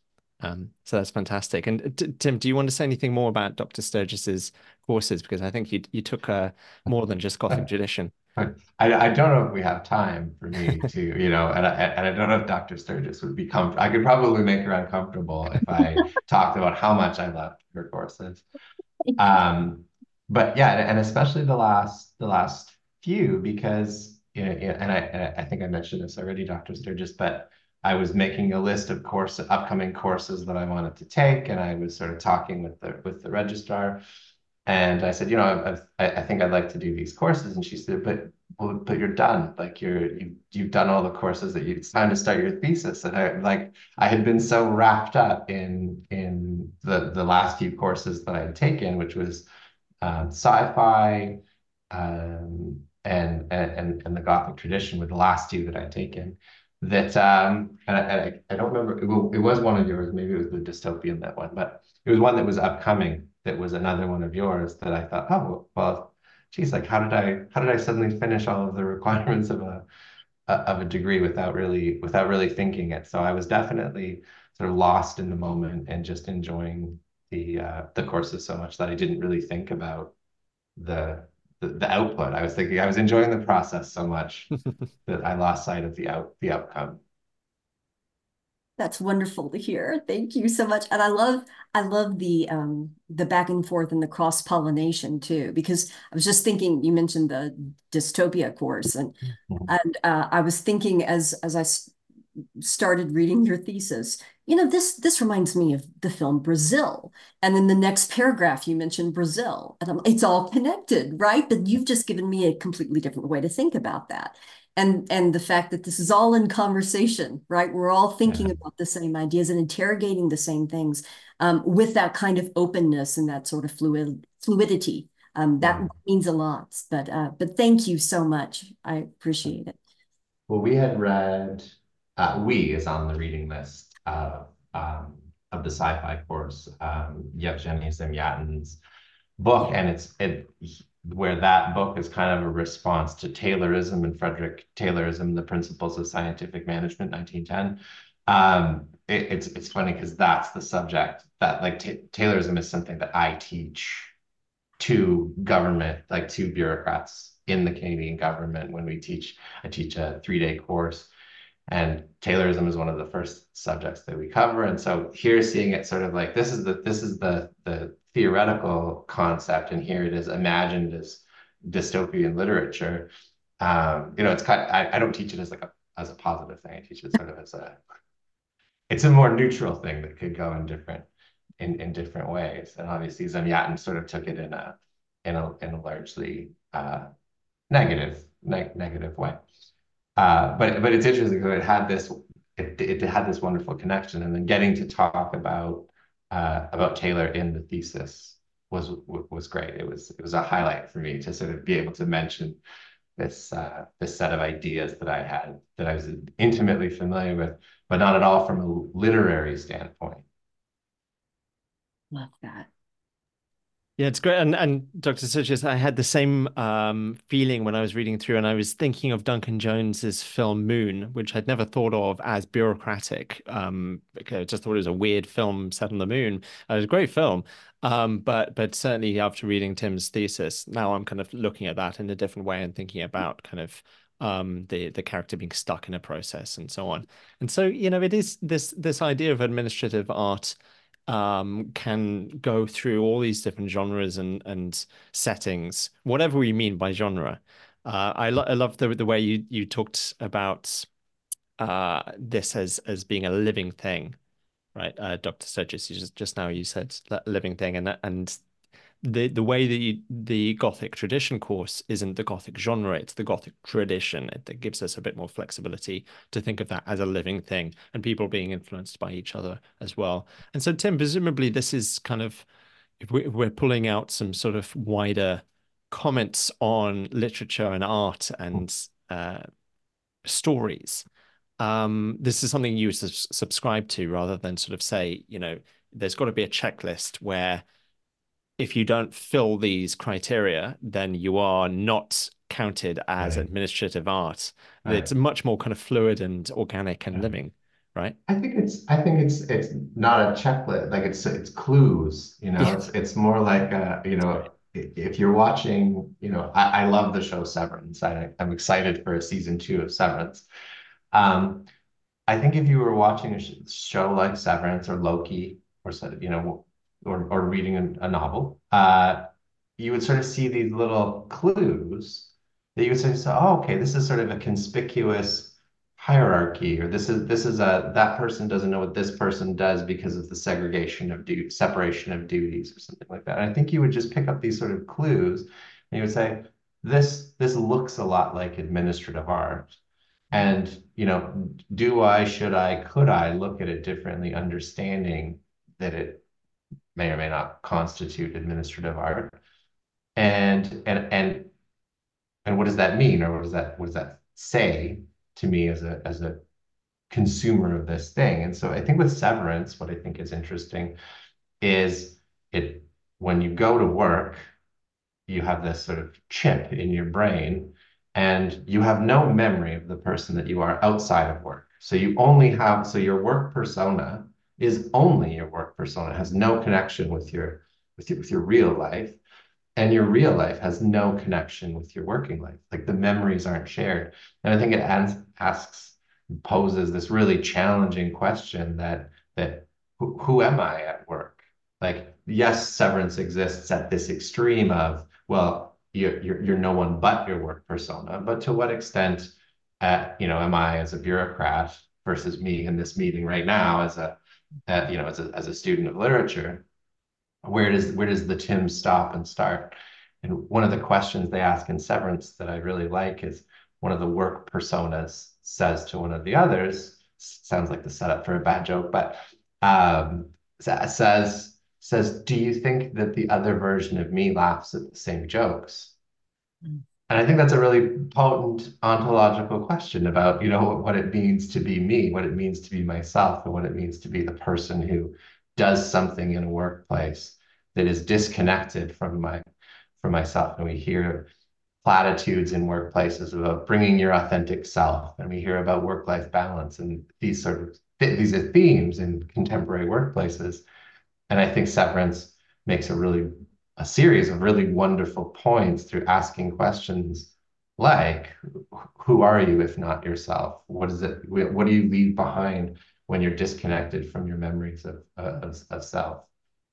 Um, so that's fantastic. And T Tim, do you want to say anything more about doctor Sturgis's courses? Because I think you you took uh, more than just Gothic tradition. I, I don't know if we have time for me to, you know, and I, and I don't know if doctor Sturgis would be comfortable. I could probably make her uncomfortable if I talked about how much I loved her courses. Um, but yeah, and, and especially the last the last few, because you know, and I and I think I mentioned this already, doctor Sturgis, but I was making a list of course upcoming courses that I wanted to take, and I was sort of talking with the with the registrar, and I said, you know, I, I think I'd like to do these courses, and she said, but well, but you're done, like you're you you've done all the courses that you. It's time to start your thesis, and I like I had been so wrapped up in in the the last few courses that I had taken, which was um, sci-fi, um, and, and and the Gothic tradition were the last two that I'd taken. That um, and I, I, I don't remember. It, it was one of yours. Maybe it was the dystopian, that one, but it was one that was upcoming. That was another one of yours that I thought, oh well, geez, like how did I how did I suddenly finish all of the requirements of a of a degree without really without really thinking it? So I was definitely sort of lost in the moment and just enjoying the uh, the courses so much that I didn't really think about the the, the output. I was thinking I was enjoying the process so much that I lost sight of the out the outcome. That's wonderful to hear. Thank you so much. And I love I love the um the back and forth and the cross-pollination too, because I was just thinking, you mentioned the dystopia course, and Mhm. and uh, I was thinking as as I started reading your thesis, you know, this this reminds me of the film Brazil. And then the next paragraph you mentioned Brazil. And I'm, it's all connected, right? But you've just given me a completely different way to think about that. And and the fact that this is all in conversation, right? We're all thinking Yeah. about the same ideas and interrogating the same things um, with that kind of openness and that sort of fluid fluidity. Um, that Yeah. means a lot. But uh, but thank you so much. I appreciate it. Well, we had read, uh, we is on the reading list of um, of the sci-fi course, um, Yevgeny Zamyatin's book, and it's it where that book is kind of a response to Taylorism and Frederick Taylorism, The Principles of Scientific Management, nineteen ten. Um, it, it's it's funny because that's the subject that like Taylorism is something that I teach to government, like to bureaucrats in the Canadian government when we teach. I teach a three-day course, and Taylorism is one of the first subjects that we cover. And so here, seeing it sort of like this is the this is the the theoretical concept, and here it is imagined as dystopian literature. Um, you know, it's kind of, I, I don't teach it as like a as a positive thing. I teach it sort of as a it's a more neutral thing that could go in different in, in different ways. And obviously Zamyatin sort of took it in a in a in a largely uh, negative neg negative way. Uh, but but it's interesting because it had this it, it had this wonderful connection, and then getting to talk about uh, about Taylor in the thesis was was great. It was it was a highlight for me to sort of be able to mention this uh, this set of ideas that I had that I was intimately familiar with, but not at all from a literary standpoint. Love that. Yeah, it's great. And and Doctor Sitches, I had the same um, feeling when I was reading through, and I was thinking of Duncan Jones's film Moon, which I'd never thought of as bureaucratic. Um, because I just thought it was a weird film set on the moon. Uh, it was a great film. Um, but but certainly after reading Tim's thesis, now I'm kind of looking at that in a different way and thinking about kind of um the the character being stuck in a process and so on. And so, you know, it is this this idea of administrative art um, can go through all these different genres and and settings, whatever we mean by genre. Uh, I, lo I love the the way you you talked about uh, this as as being a living thing, right? Uh, Doctor Sturgis, you just just now you said living thing, and and the the way that you, the Gothic tradition course isn't the Gothic genre, it's the Gothic tradition. It, it gives us a bit more flexibility to think of that as a living thing and people being influenced by each other as well. And so, Tim, presumably this is kind of, if we- if we're pulling out some sort of wider comments on literature and art and uh, stories, um, this is something you sus subscribe to rather than sort of say, you know, there's got to be a checklist where if you don't fill these criteria, then you are not counted as Right. administrative art. It's Right. much more kind of fluid and organic and Yeah. living, right? I think it's I think it's it's not a checklist. Like it's it's clues, you know. Yeah, It's it's more like uh, you know, if you're watching, you know, I, I love the show Severance. I, I'm excited for a season two of Severance. Um, I think if you were watching a sh show like Severance or Loki or so- you know, or or reading a, a novel, uh, you would sort of see these little clues that you would say, so, oh, okay, this is sort of a conspicuous hierarchy, or this is this is a that person doesn't know what this person does because of the segregation of du separation of duties or something like that. And I think you would just pick up these sort of clues and you would say, this this looks a lot like administrative art. And, you know, do I, should I, could I look at it differently, understanding that it may or may not constitute administrative art? And and and and what does that mean, or what does that what does that say to me as a as a consumer of this thing? And so I think with Severance, what I think is interesting is it when you go to work, you have this sort of chip in your brain, and you have no memory of the person that you are outside of work. So you only have so your work persona is only your work persona, it has no connection with your with your with your real life. and your real life has no connection with your working life. Like the memories aren't shared. And I think it adds, asks, poses this really challenging question that that who, who am I at work? Like, yes, severance exists at this extreme of, well, you're you're, you're no one but your work persona, but to what extent, uh, you know, am I as a bureaucrat versus me in this meeting right now as a, uh, you know, as a as a student of literature? Where does where does the Tim stop and start? And one of the questions they ask in Severance that I really like is one of the work personas says to one of the others, sounds like the setup for a bad joke, but um, says says, "Do you think that the other version of me laughs at the same jokes?" Mm. And I think that's a really potent ontological question about, you know, what it means to be me, what it means to be myself, and what it means to be the person who does something in a workplace that is disconnected from my from myself. And we hear platitudes in workplaces about bringing your authentic self, and we hear about work-life balance and these sort of these are themes in contemporary workplaces. And I think Severance makes a really a series of really wonderful points through asking questions like, who are you if not yourself? What is it? What do you leave behind when you're disconnected from your memories of, of, of self?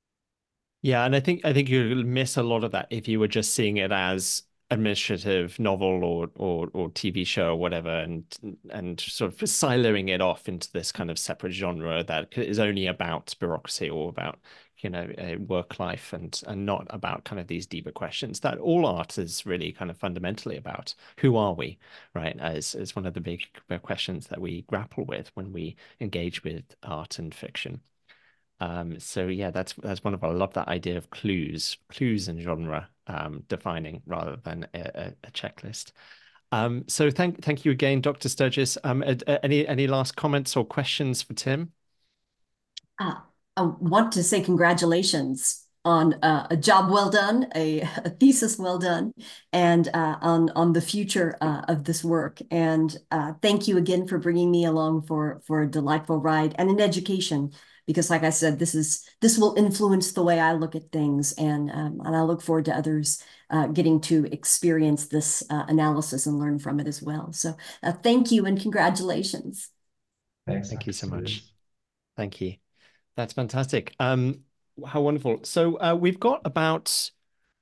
Yeah, and I think I think you'll miss a lot of that if you were just seeing it as administrative novel or or or T V show or whatever, and and sort of siloing it off into this kind of separate genre that is only about bureaucracy or about, you know, a work life and and not about kind of these deeper questions that all art is really kind of fundamentally about. Who are we, right? As is one of the big questions that we grapple with when we engage with art and fiction. Um, so yeah, that's that's wonderful. I love that idea of clues, clues and genre um, defining rather than a, a, a checklist. Um, so thank thank you again, Doctor Sturgis. Um, uh, uh, any any last comments or questions for Tim? Uh, I want to say congratulations on uh, a job well done, a, a thesis well done, and uh, on on the future uh, of this work. And uh, thank you again for bringing me along for for a delightful ride and an education. Because, like I said, this is this will influence the way I look at things, and um, and I look forward to others uh, getting to experience this uh, analysis and learn from it as well. So, uh, thank you and congratulations. Thanks, Thank you Doctor so much. Sturgis. Thank you. That's fantastic. Um, how wonderful. So uh, we've got about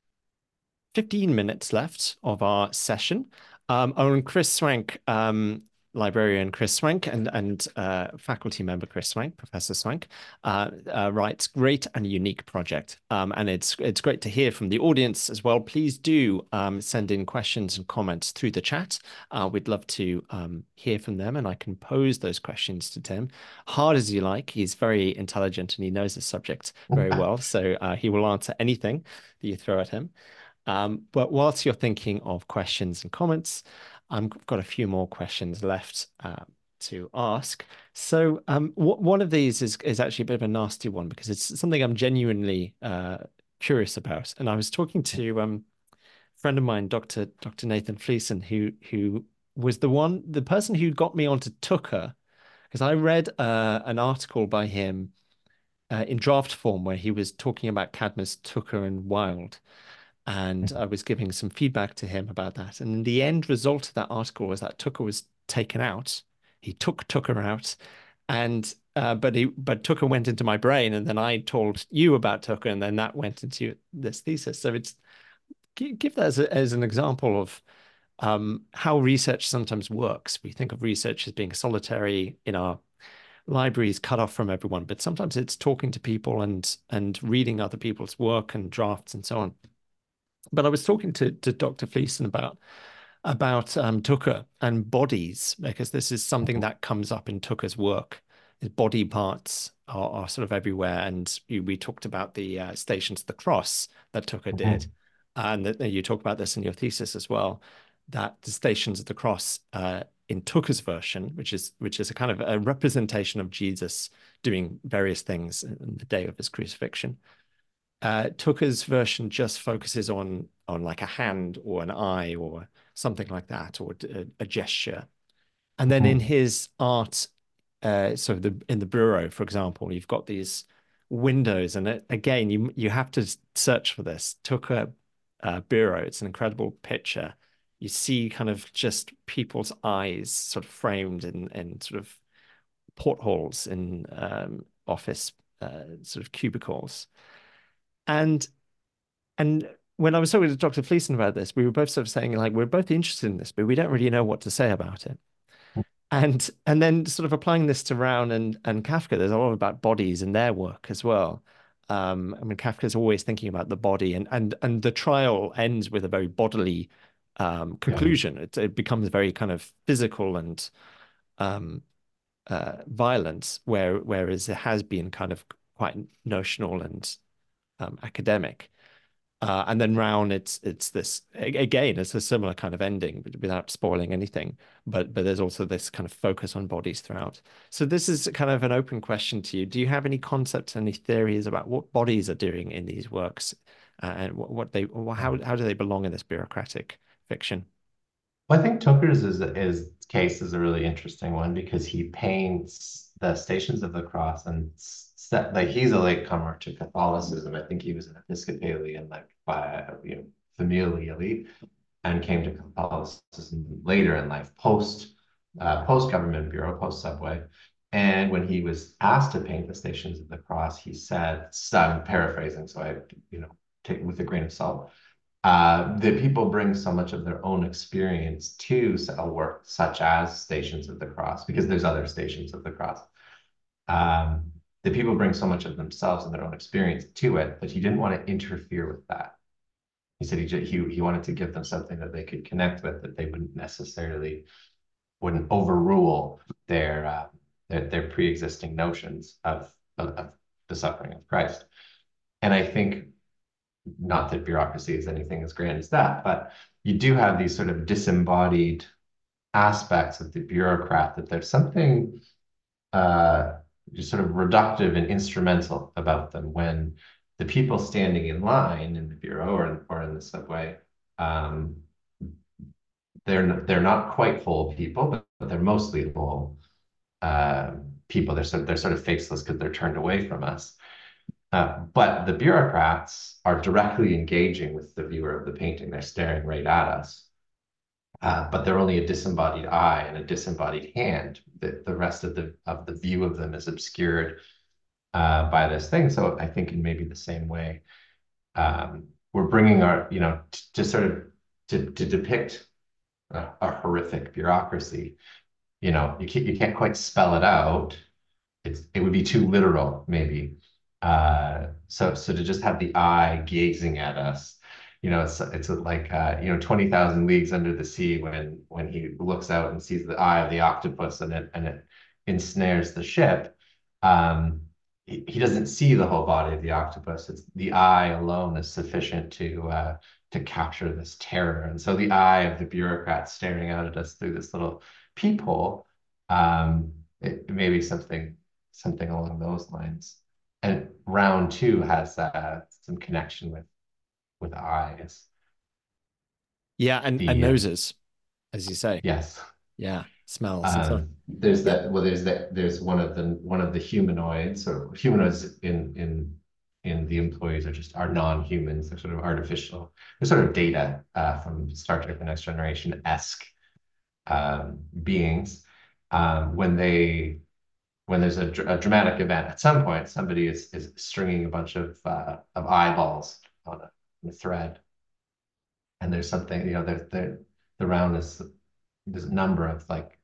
fifteen minutes left of our session. Um, oh, and Chris Swank, um, librarian Chris Swank and, and uh, faculty member Chris Swank, Professor Swank, uh, uh, writes great and unique project. Um, and it's it's great to hear from the audience as well. Please do um, send in questions and comments through the chat. Uh, we'd love to um, hear from them, and I can pose those questions to Tim. Hard as you like. He's very intelligent and he knows the subject very well. So uh, he will answer anything that you throw at him. Um, but whilst you're thinking of questions and comments, I've got a few more questions left uh, to ask. So um, one of these is, is actually a bit of a nasty one because it's something I'm genuinely uh, curious about. And I was talking to um, a friend of mine, Doctor Doctor Nathan Fleeson, who who was the one, the person who got me onto Tucker, because I read uh, an article by him uh, in draft form where he was talking about Cadmus, Tucker, and Wilde. And I was giving some feedback to him about that. And the end result of that article was that Tucker was taken out. He took Tucker out, and uh, but he but Tucker went into my brain, and then I told you about Tucker, and then that went into this thesis. So it's give that as, a, as an example of um, how research sometimes works. We think of research as being solitary in our libraries, cut off from everyone, but sometimes it's talking to people and and reading other people's work and drafts and so on. But I was talking to, to Doctor Fleeson about about um, Tucker and bodies, because this is something that comes up in Tucker's work. His body parts are, are sort of everywhere. And you, we talked about the uh, Stations of the Cross that Tucker did. And that, you talk about this in your thesis as well, that the Stations of the Cross uh, in Tucker's version, which is which is a kind of a representation of Jesus doing various things in the day of his crucifixion. Uh, Tucker's version just focuses on on like a hand or an eye or something like that, or a, a gesture. And then in his art, uh, so the in the bureau, for example, you've got these windows, and it, again, you you have to search for this. Tucker uh, bureau. It's an incredible picture. You see kind of just people's eyes sort of framed in in sort of portholes in um, office uh, sort of cubicles. And and when I was talking to Doctor Fleeson about this, we were both sort of saying like we're both interested in this, but we don't really know what to say about it. And and then sort of applying this to Round and and Kafka, there's a lot about bodies in their work as well. Um, I mean, Kafka's always thinking about the body, and and and the trial ends with a very bodily um, Yeah. conclusion. It, it becomes very kind of physical and um, uh, violent, where whereas it has been kind of quite notional and um, academic. Uh, and then Round, it's it's this again, it's a similar kind of ending, but without spoiling anything. But but there's also this kind of focus on bodies throughout. So this is kind of an open question to you. Do you have any concepts, any theories about what bodies are doing in these works, uh, and what, what they, how how do they belong in this bureaucratic fiction? Well, I think Tooker's is, is case is a really interesting one because he paints the Stations of the Cross and set, like he's a latecomer to Catholicism. I think he was an Episcopalian, like by you know familially, and came to Catholicism later in life, post uh, post government bureau, post subway. And when he was asked to paint the Stations of the Cross, he said, so I'm paraphrasing, so I you know take it with a grain of salt. Uh, that people bring so much of their own experience to a work such as Stations of the Cross, because there's other Stations of the Cross. Um, that people bring so much of themselves and their own experience to it, but he didn't want to interfere with that. He said he, he, he wanted to give them something that they could connect with, that they wouldn't necessarily, wouldn't overrule their, uh, their, their pre-existing notions of, of, of the suffering of Christ. And I think, not that bureaucracy is anything as grand as that, but you do have these sort of disembodied aspects of the bureaucrat, that there's something uh, just sort of reductive and instrumental about them when the people standing in line in the bureau or in, or in the subway, um, they're, they're not quite full people, but, but they're mostly full uh, people. They're sort of, they're sort of faceless because they're turned away from us. Uh, but the bureaucrats are directly engaging with the viewer of the painting. They're staring right at us. Uh, but they're only a disembodied eye and a disembodied hand. The, the rest of the of the view of them is obscured uh, by this thing. So I think in maybe the same way, um, we're bringing our, you know, to sort of to, to depict a, a horrific bureaucracy. You know, you can't, you can't quite spell it out. It's, it would be too literal, maybe. Uh, so, so to just have the eye gazing at us, you know, it's it's like uh, you know, twenty thousand leagues under the sea when when he looks out and sees the eye of the octopus and it and it ensnares the ship. Um, he, he doesn't see the whole body of the octopus. It's the eye alone is sufficient to uh, to capture this terror. And so the eye of the bureaucrat staring out at us through this little peephole, um, it, may be something something along those lines. And Round two has uh, some connection with with eyes. Yeah, and and The uh, noses, as you say. yes, Yeah, smells and so. um, there's that. Well, there's that. There's one of the one of the humanoids, or humanoids in in in the employees are just are non-humans. They're sort of artificial. They're sort of Data uh, from Star Trek: The Next Generation esque um, beings. Um, when they when there's a, a dramatic event, at some point, somebody is is stringing a bunch of uh, of eyeballs on a, on a thread, and there's something, you know, there there around this there's a number of like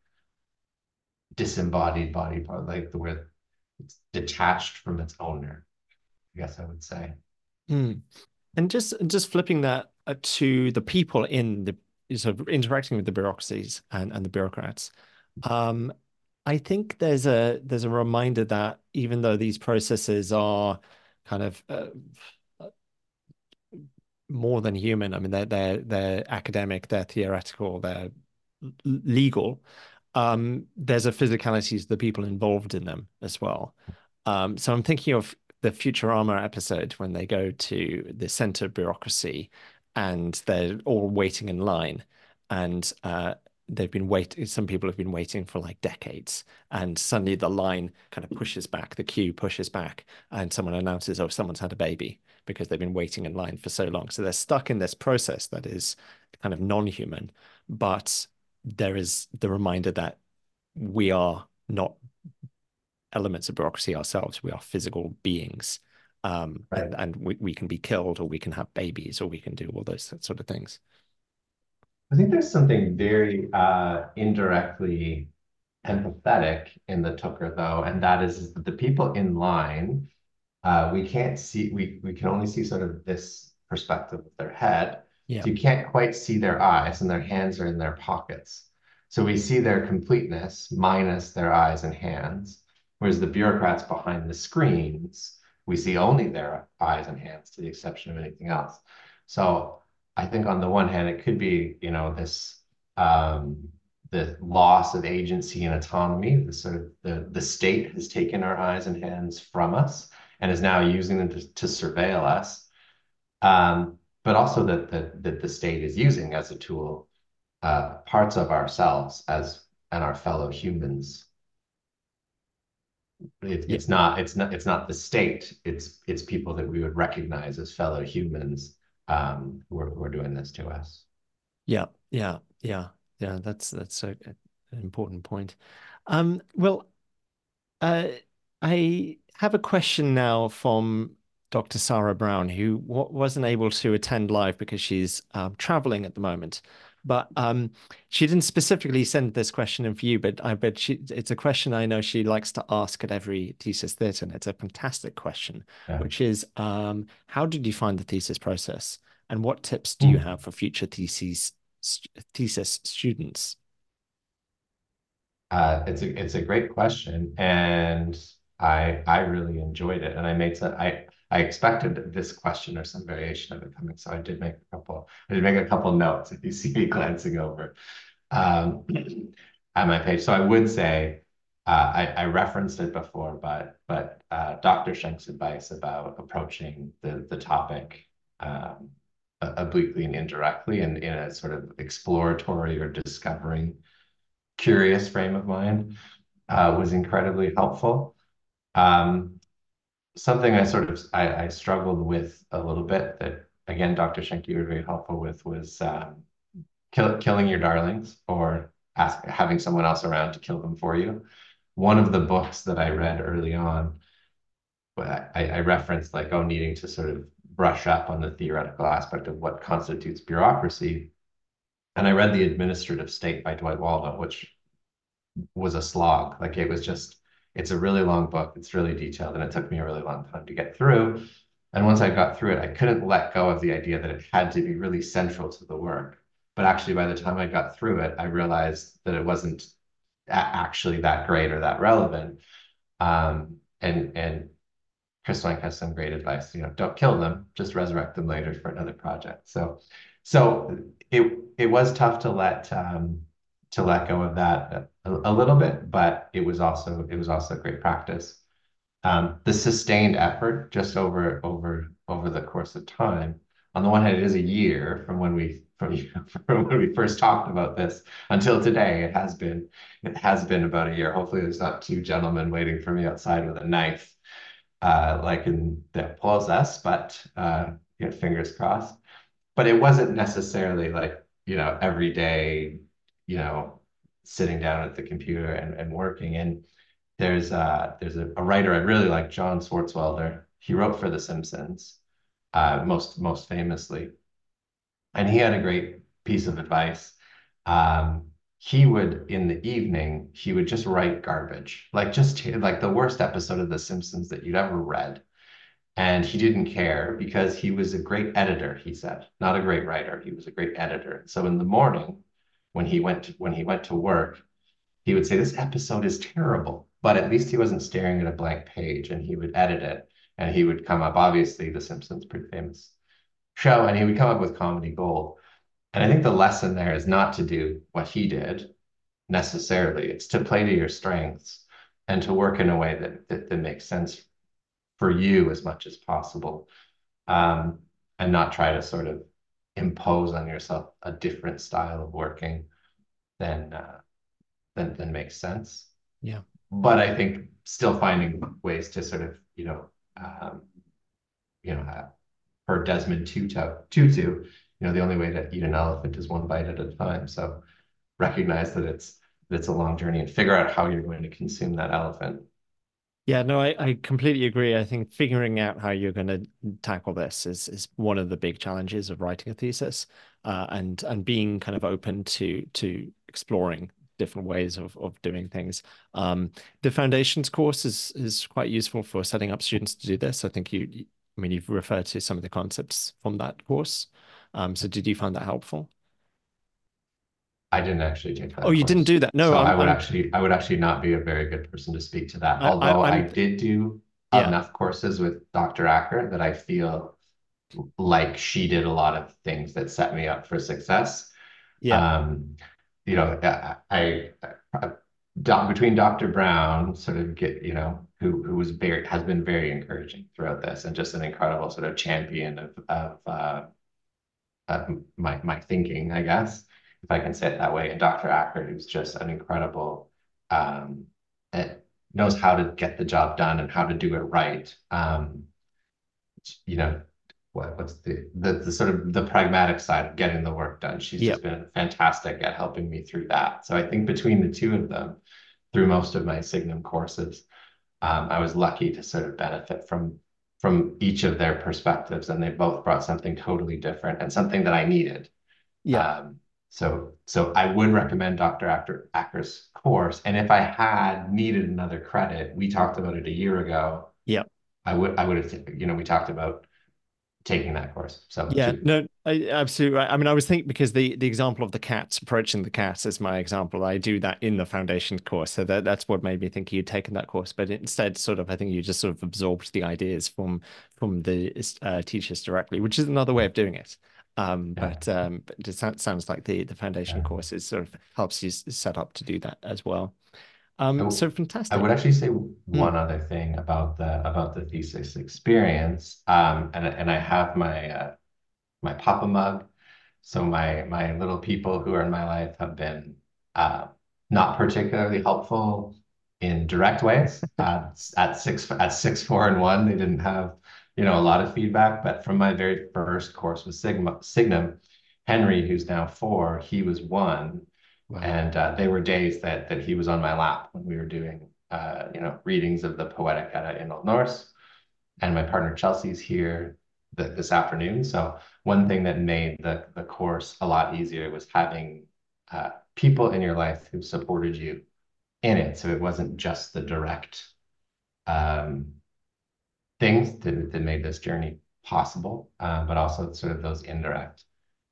disembodied body part, like the where it's detached from its owner, I guess I would say. Mm. And just just flipping that uh, to the people in the sort of interacting with the bureaucracies and and the bureaucrats. Um, I think there's a there's a reminder that even though these processes are kind of uh, more than human, I mean they're they're they're academic, they're theoretical, they're legal. Um, there's a physicality to the people involved in them as well. Um, so I'm thinking of the Futurama episode when they go to the center of bureaucracy and they're all waiting in line, and uh, they've been waiting, some people have been waiting for like decades, and suddenly the line kind of pushes back, the queue pushes back, and someone announces, oh, someone's had a baby, because they've been waiting in line for so long. So they're stuck in this process that is kind of non-human, but there is the reminder that we are not elements of bureaucracy ourselves. We are physical beings. Um, Right. and, and we, we can be killed, or we can have babies, or we can do all those sort of things. I think there's something very uh, indirectly empathetic in the Tucker, though, and that is, is that the people in line, uh, we can't see, we, we can only see sort of this perspective of their head. Yeah. So you can't quite see their eyes, and their hands are in their pockets. So we see their completeness minus their eyes and hands, whereas the bureaucrats behind the screens, we see only their eyes and hands to the exception of anything else. So I think on the one hand, it could be, you know, this um, the loss of agency and autonomy. The sort of the the state has taken our eyes and hands from us and is now using them to, to surveil us. Um, but also that that that the state is using as a tool uh, parts of ourselves as and our fellow humans. It, Yeah. it's not it's not it's not the state. It's it's people that we would recognize as fellow humans um, who are, who are doing this to us. Yeah. Yeah. Yeah. Yeah. That's that's a, an important point. Um, well, uh, I have a question now from Doctor Sarah Brown, who w wasn't able to attend live because she's um, traveling at the moment. But um, she didn't specifically send this question in for you, but I bet she it's a question I know she likes to ask at every thesis theatre, and it's a fantastic question, Yeah. which is, um, how did you find the thesis process, and what tips do you Hmm. have for future theses thesis students? Uh, it's a it's a great question, and I I really enjoyed it, and I made some I I expected this question or some variation of it coming, so I did make a couple I did make a couple notes if you see me glancing over um, at my page. So I would say uh, I I referenced it before, but but uh, Doctor Schenk's advice about approaching the the topic um, obliquely and indirectly, and in a sort of exploratory or discovering curious frame of mind uh, was incredibly helpful. Um, something I sort of I, I struggled with a little bit that again Doctor Schenk you were very helpful with was um, kill, killing your darlings or ask, having someone else around to kill them for you. One of the books that I read early on, I, I referenced like oh needing to sort of brush up on the theoretical aspect of what constitutes bureaucracy. And I read The Administrative State by Dwight Waldo, which was a slog. Like it was just, it's a really long book. It's really detailed, and it took me a really long time to get through. And once I got through it, I couldn't let go of the idea that it had to be really central to the work. But actually, by the time I got through it, I realized that it wasn't actually that great or that relevant. Um, and and Chris Swank has some great advice. You know, don't kill them, just resurrect them later for another project. So, so it it was tough to let um, to let go of that a, a little bit, but it was also it was also great practice. Um, the sustained effort just over over over the course of time. On the one hand, it is a year from when we from, from when we first talked about this until today. It has been it has been about a year. Hopefully, there's not two gentlemen waiting for me outside with a knife uh, like in that us, but uh, you know, fingers crossed. But it wasn't necessarily like, you know, every day, you know, sitting down at the computer and, and working. And there's uh there's a, a writer I really like, John Swartzwelder. He wrote for The Simpsons, uh, most most famously, and he had a great piece of advice. Um, he would in the evening he would just write garbage, like just like the worst episode of The Simpsons that you'd ever read, and he didn't care because he was a great editor. He said, not a great writer. He was a great editor. So in the morning, when he went to, when he went to work, he would say, "This episode is terrible," but at least he wasn't staring at a blank page, and he would edit it, and he would come up. Obviously, The Simpsons, pretty famous show, and he would come up with comedy gold. And I think the lesson there is not to do what he did necessarily. It's to play to your strengths and to work in a way that that, that makes sense for you as much as possible, um, and not try to sort of impose on yourself a different style of working. then uh, then then makes sense. Yeah. But I think still finding ways to sort of, you know, um, you know, uh, per Desmond Tutu, Tutu, you know, the only way to eat an elephant is one bite at a time. So recognize that it's that it's a long journey and figure out how you're going to consume that elephant. Yeah, no, I, I completely agree. I think figuring out how you're going to tackle this is is one of the big challenges of writing a thesis, uh, and and being kind of open to to exploring different ways of of doing things. Um, the foundations course is is quite useful for setting up students to do this. I think you, you- I mean, you've referred to some of the concepts from that course. Um, so did you find that helpful? I didn't actually take Oh, that you didn't course. do that. No, So I'm I would I'm actually I would actually not be a very good person to speak to that. I, I Although I I'm did do yeah, enough courses with Doctor Acker that I feel like she did a lot of things that set me up for success. yeah, Um, you know, I, I, I doc, between Doctor Brown, sort of get, you know, who who was very has been very encouraging throughout this, and just an incredible sort of champion of of uh, uh, my my thinking, I guess, if I can say it that way. And Doctor Acker, who's just an incredible, um, eh, knows how to get the job done and how to do it right. Um, you know, what what's the, the the sort of the pragmatic side of getting the work done. She's yeah, just been fantastic at helping me through that. So I think between the two of them, through most of my Signum courses, um, I was lucky to sort of benefit from from each of their perspectives, and they both brought something totally different and something that I needed. yeah, Um, so so I would recommend Doctor Acker, Acker's course. And if I had needed another credit, we talked about it a year ago. yeah. I would I would have, you know, we talked about taking that course. So Yeah, two. no, I, absolutely right. I mean, I was thinking because the the example of the cats approaching the cats is my example. I do that in the foundation course, so that that's what made me think you'd taken that course. But instead, sort of, I think you just sort of absorbed the ideas from from the uh, teachers directly, which is another way of doing it. Um, Yeah. but um, but it sounds sounds like the the foundation Yeah. course is sort of helps you set up to do that as well. I, Um, w- so I would fantastic. actually say Mm, one other thing about the about the thesis experience. Um, and and I have my uh, my Papa mug. So my my little people who are in my life have been uh, not particularly helpful in direct ways. Uh, at six at six, four, and one, they didn't have, you know, a lot of feedback. But from my very first course with Sigma Signum, Henry, who's now four, he was one, wow, and uh, they were days that that he was on my lap when we were doing, uh, you know, readings of the Poetic Edda in Old Norse. And my partner Chelsea's here th this afternoon. So one thing that made the the course a lot easier was having uh, people in your life who supported you in it. So it wasn't just the direct um, things that, that made this journey possible, uh, but also sort of those indirect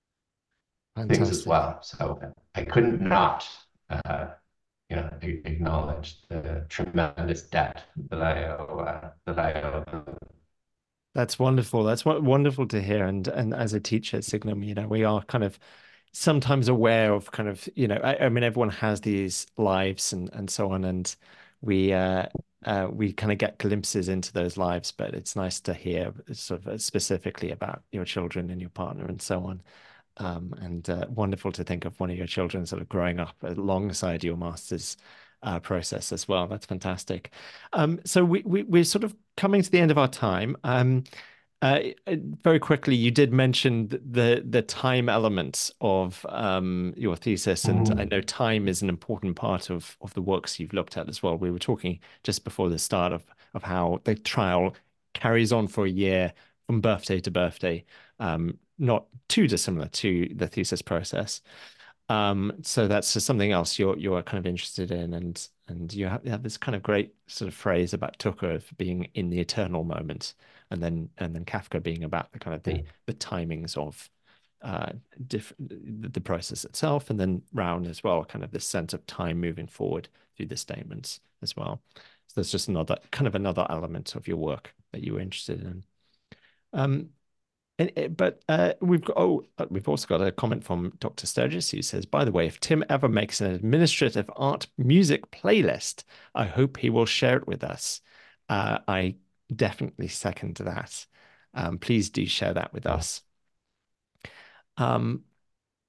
things as fantastic. well. So I couldn't not, uh, you know, acknowledge the tremendous debt that I owe uh, that I owe them. That's wonderful. That's what wonderful to hear. And and as a teacher at Signum, you know, we are kind of sometimes aware of kind of, you know, I, I mean, everyone has these lives and and so on, and we uh, uh we kind of get glimpses into those lives, but it's nice to hear sort of specifically about your children and your partner and so on. Um, and uh, wonderful to think of one of your children sort of growing up alongside your master's uh, process as well. That's fantastic. Um, so we, we we're sort of coming to the end of our time. Um, uh, uh, very quickly, you did mention th- the the time elements of um, your thesis, and I Mhm. know time is an important part of of the works you've looked at as well. We were talking just before the start of of how the trial carries on for a year from birthday to birthday, um, not too dissimilar to the thesis process. Um, so that's just something else you're you're kind of interested in, and and you have, you have this kind of great sort of phrase about Tucker of being in the eternal moment, and then and then Kafka being about the kind of the the timings of uh diff the, the process itself, and then Round as well, kind of this sense of time moving forward through the statements as well. So that's just another kind of another element of your work that you were interested in. Um, and, uh, but uh, we've got oh, uh, we've also got a comment from Doctor Sturgis who says, by the way, if Tim ever makes an administrative art music playlist, I hope he will share it with us. Uh, I definitely second that. Um, please do share that with Yeah. us. Um,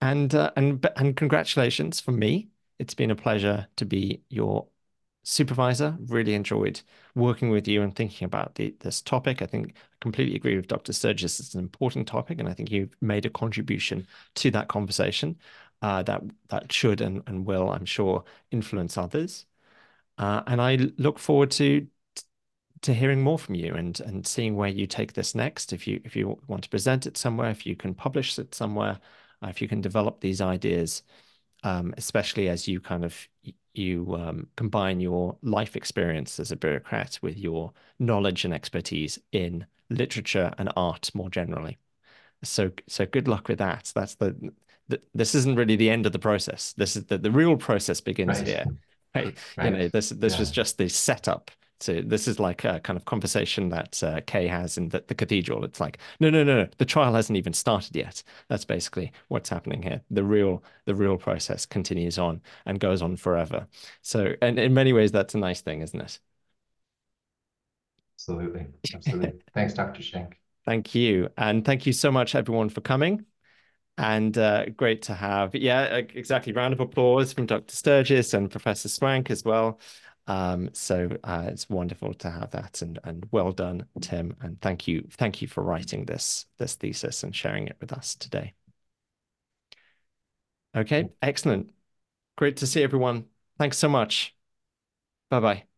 And uh, and and congratulations from me. It's been a pleasure to be your supervisor. Really enjoyed working with you and thinking about the, this topic. I think I completely agree with Doctor Sturgis. It's an important topic, and I think you've made a contribution to that conversation uh, that that should and, and will, I'm sure, influence others. Uh, and I look forward to to hearing more from you and and seeing where you take this next. If you if you want to present it somewhere, if you can publish it somewhere, uh, if you can develop these ideas, um, especially as you kind of you um, combine your life experience as a bureaucrat with your knowledge and expertise in literature and art more generally. So so good luck with that. That's the, the this isn't really the end of the process. This is the, the real process begins Right. here. Right. You Right. know, this this Yeah. was just the setup. So this is like a kind of conversation that uh, Kay has in the, the cathedral. It's like, no, no, no, no, the trial hasn't even started yet. That's basically what's happening here. The real, the real process continues on and goes on forever. So, and in many ways, that's a nice thing, isn't it? Absolutely. Absolutely. Thanks, Doctor Schenk. Thank you. And thank you so much, everyone, for coming. And uh, great to have, yeah, e- exactly. Round of applause from Doctor Sturgis and Professor Swank as well. Um, so uh, it's wonderful to have that, and and well done, Tim. And thank you, thank you for writing this this thesis and sharing it with us today. Okay, excellent. Great to see everyone. Thanks so much. Bye bye.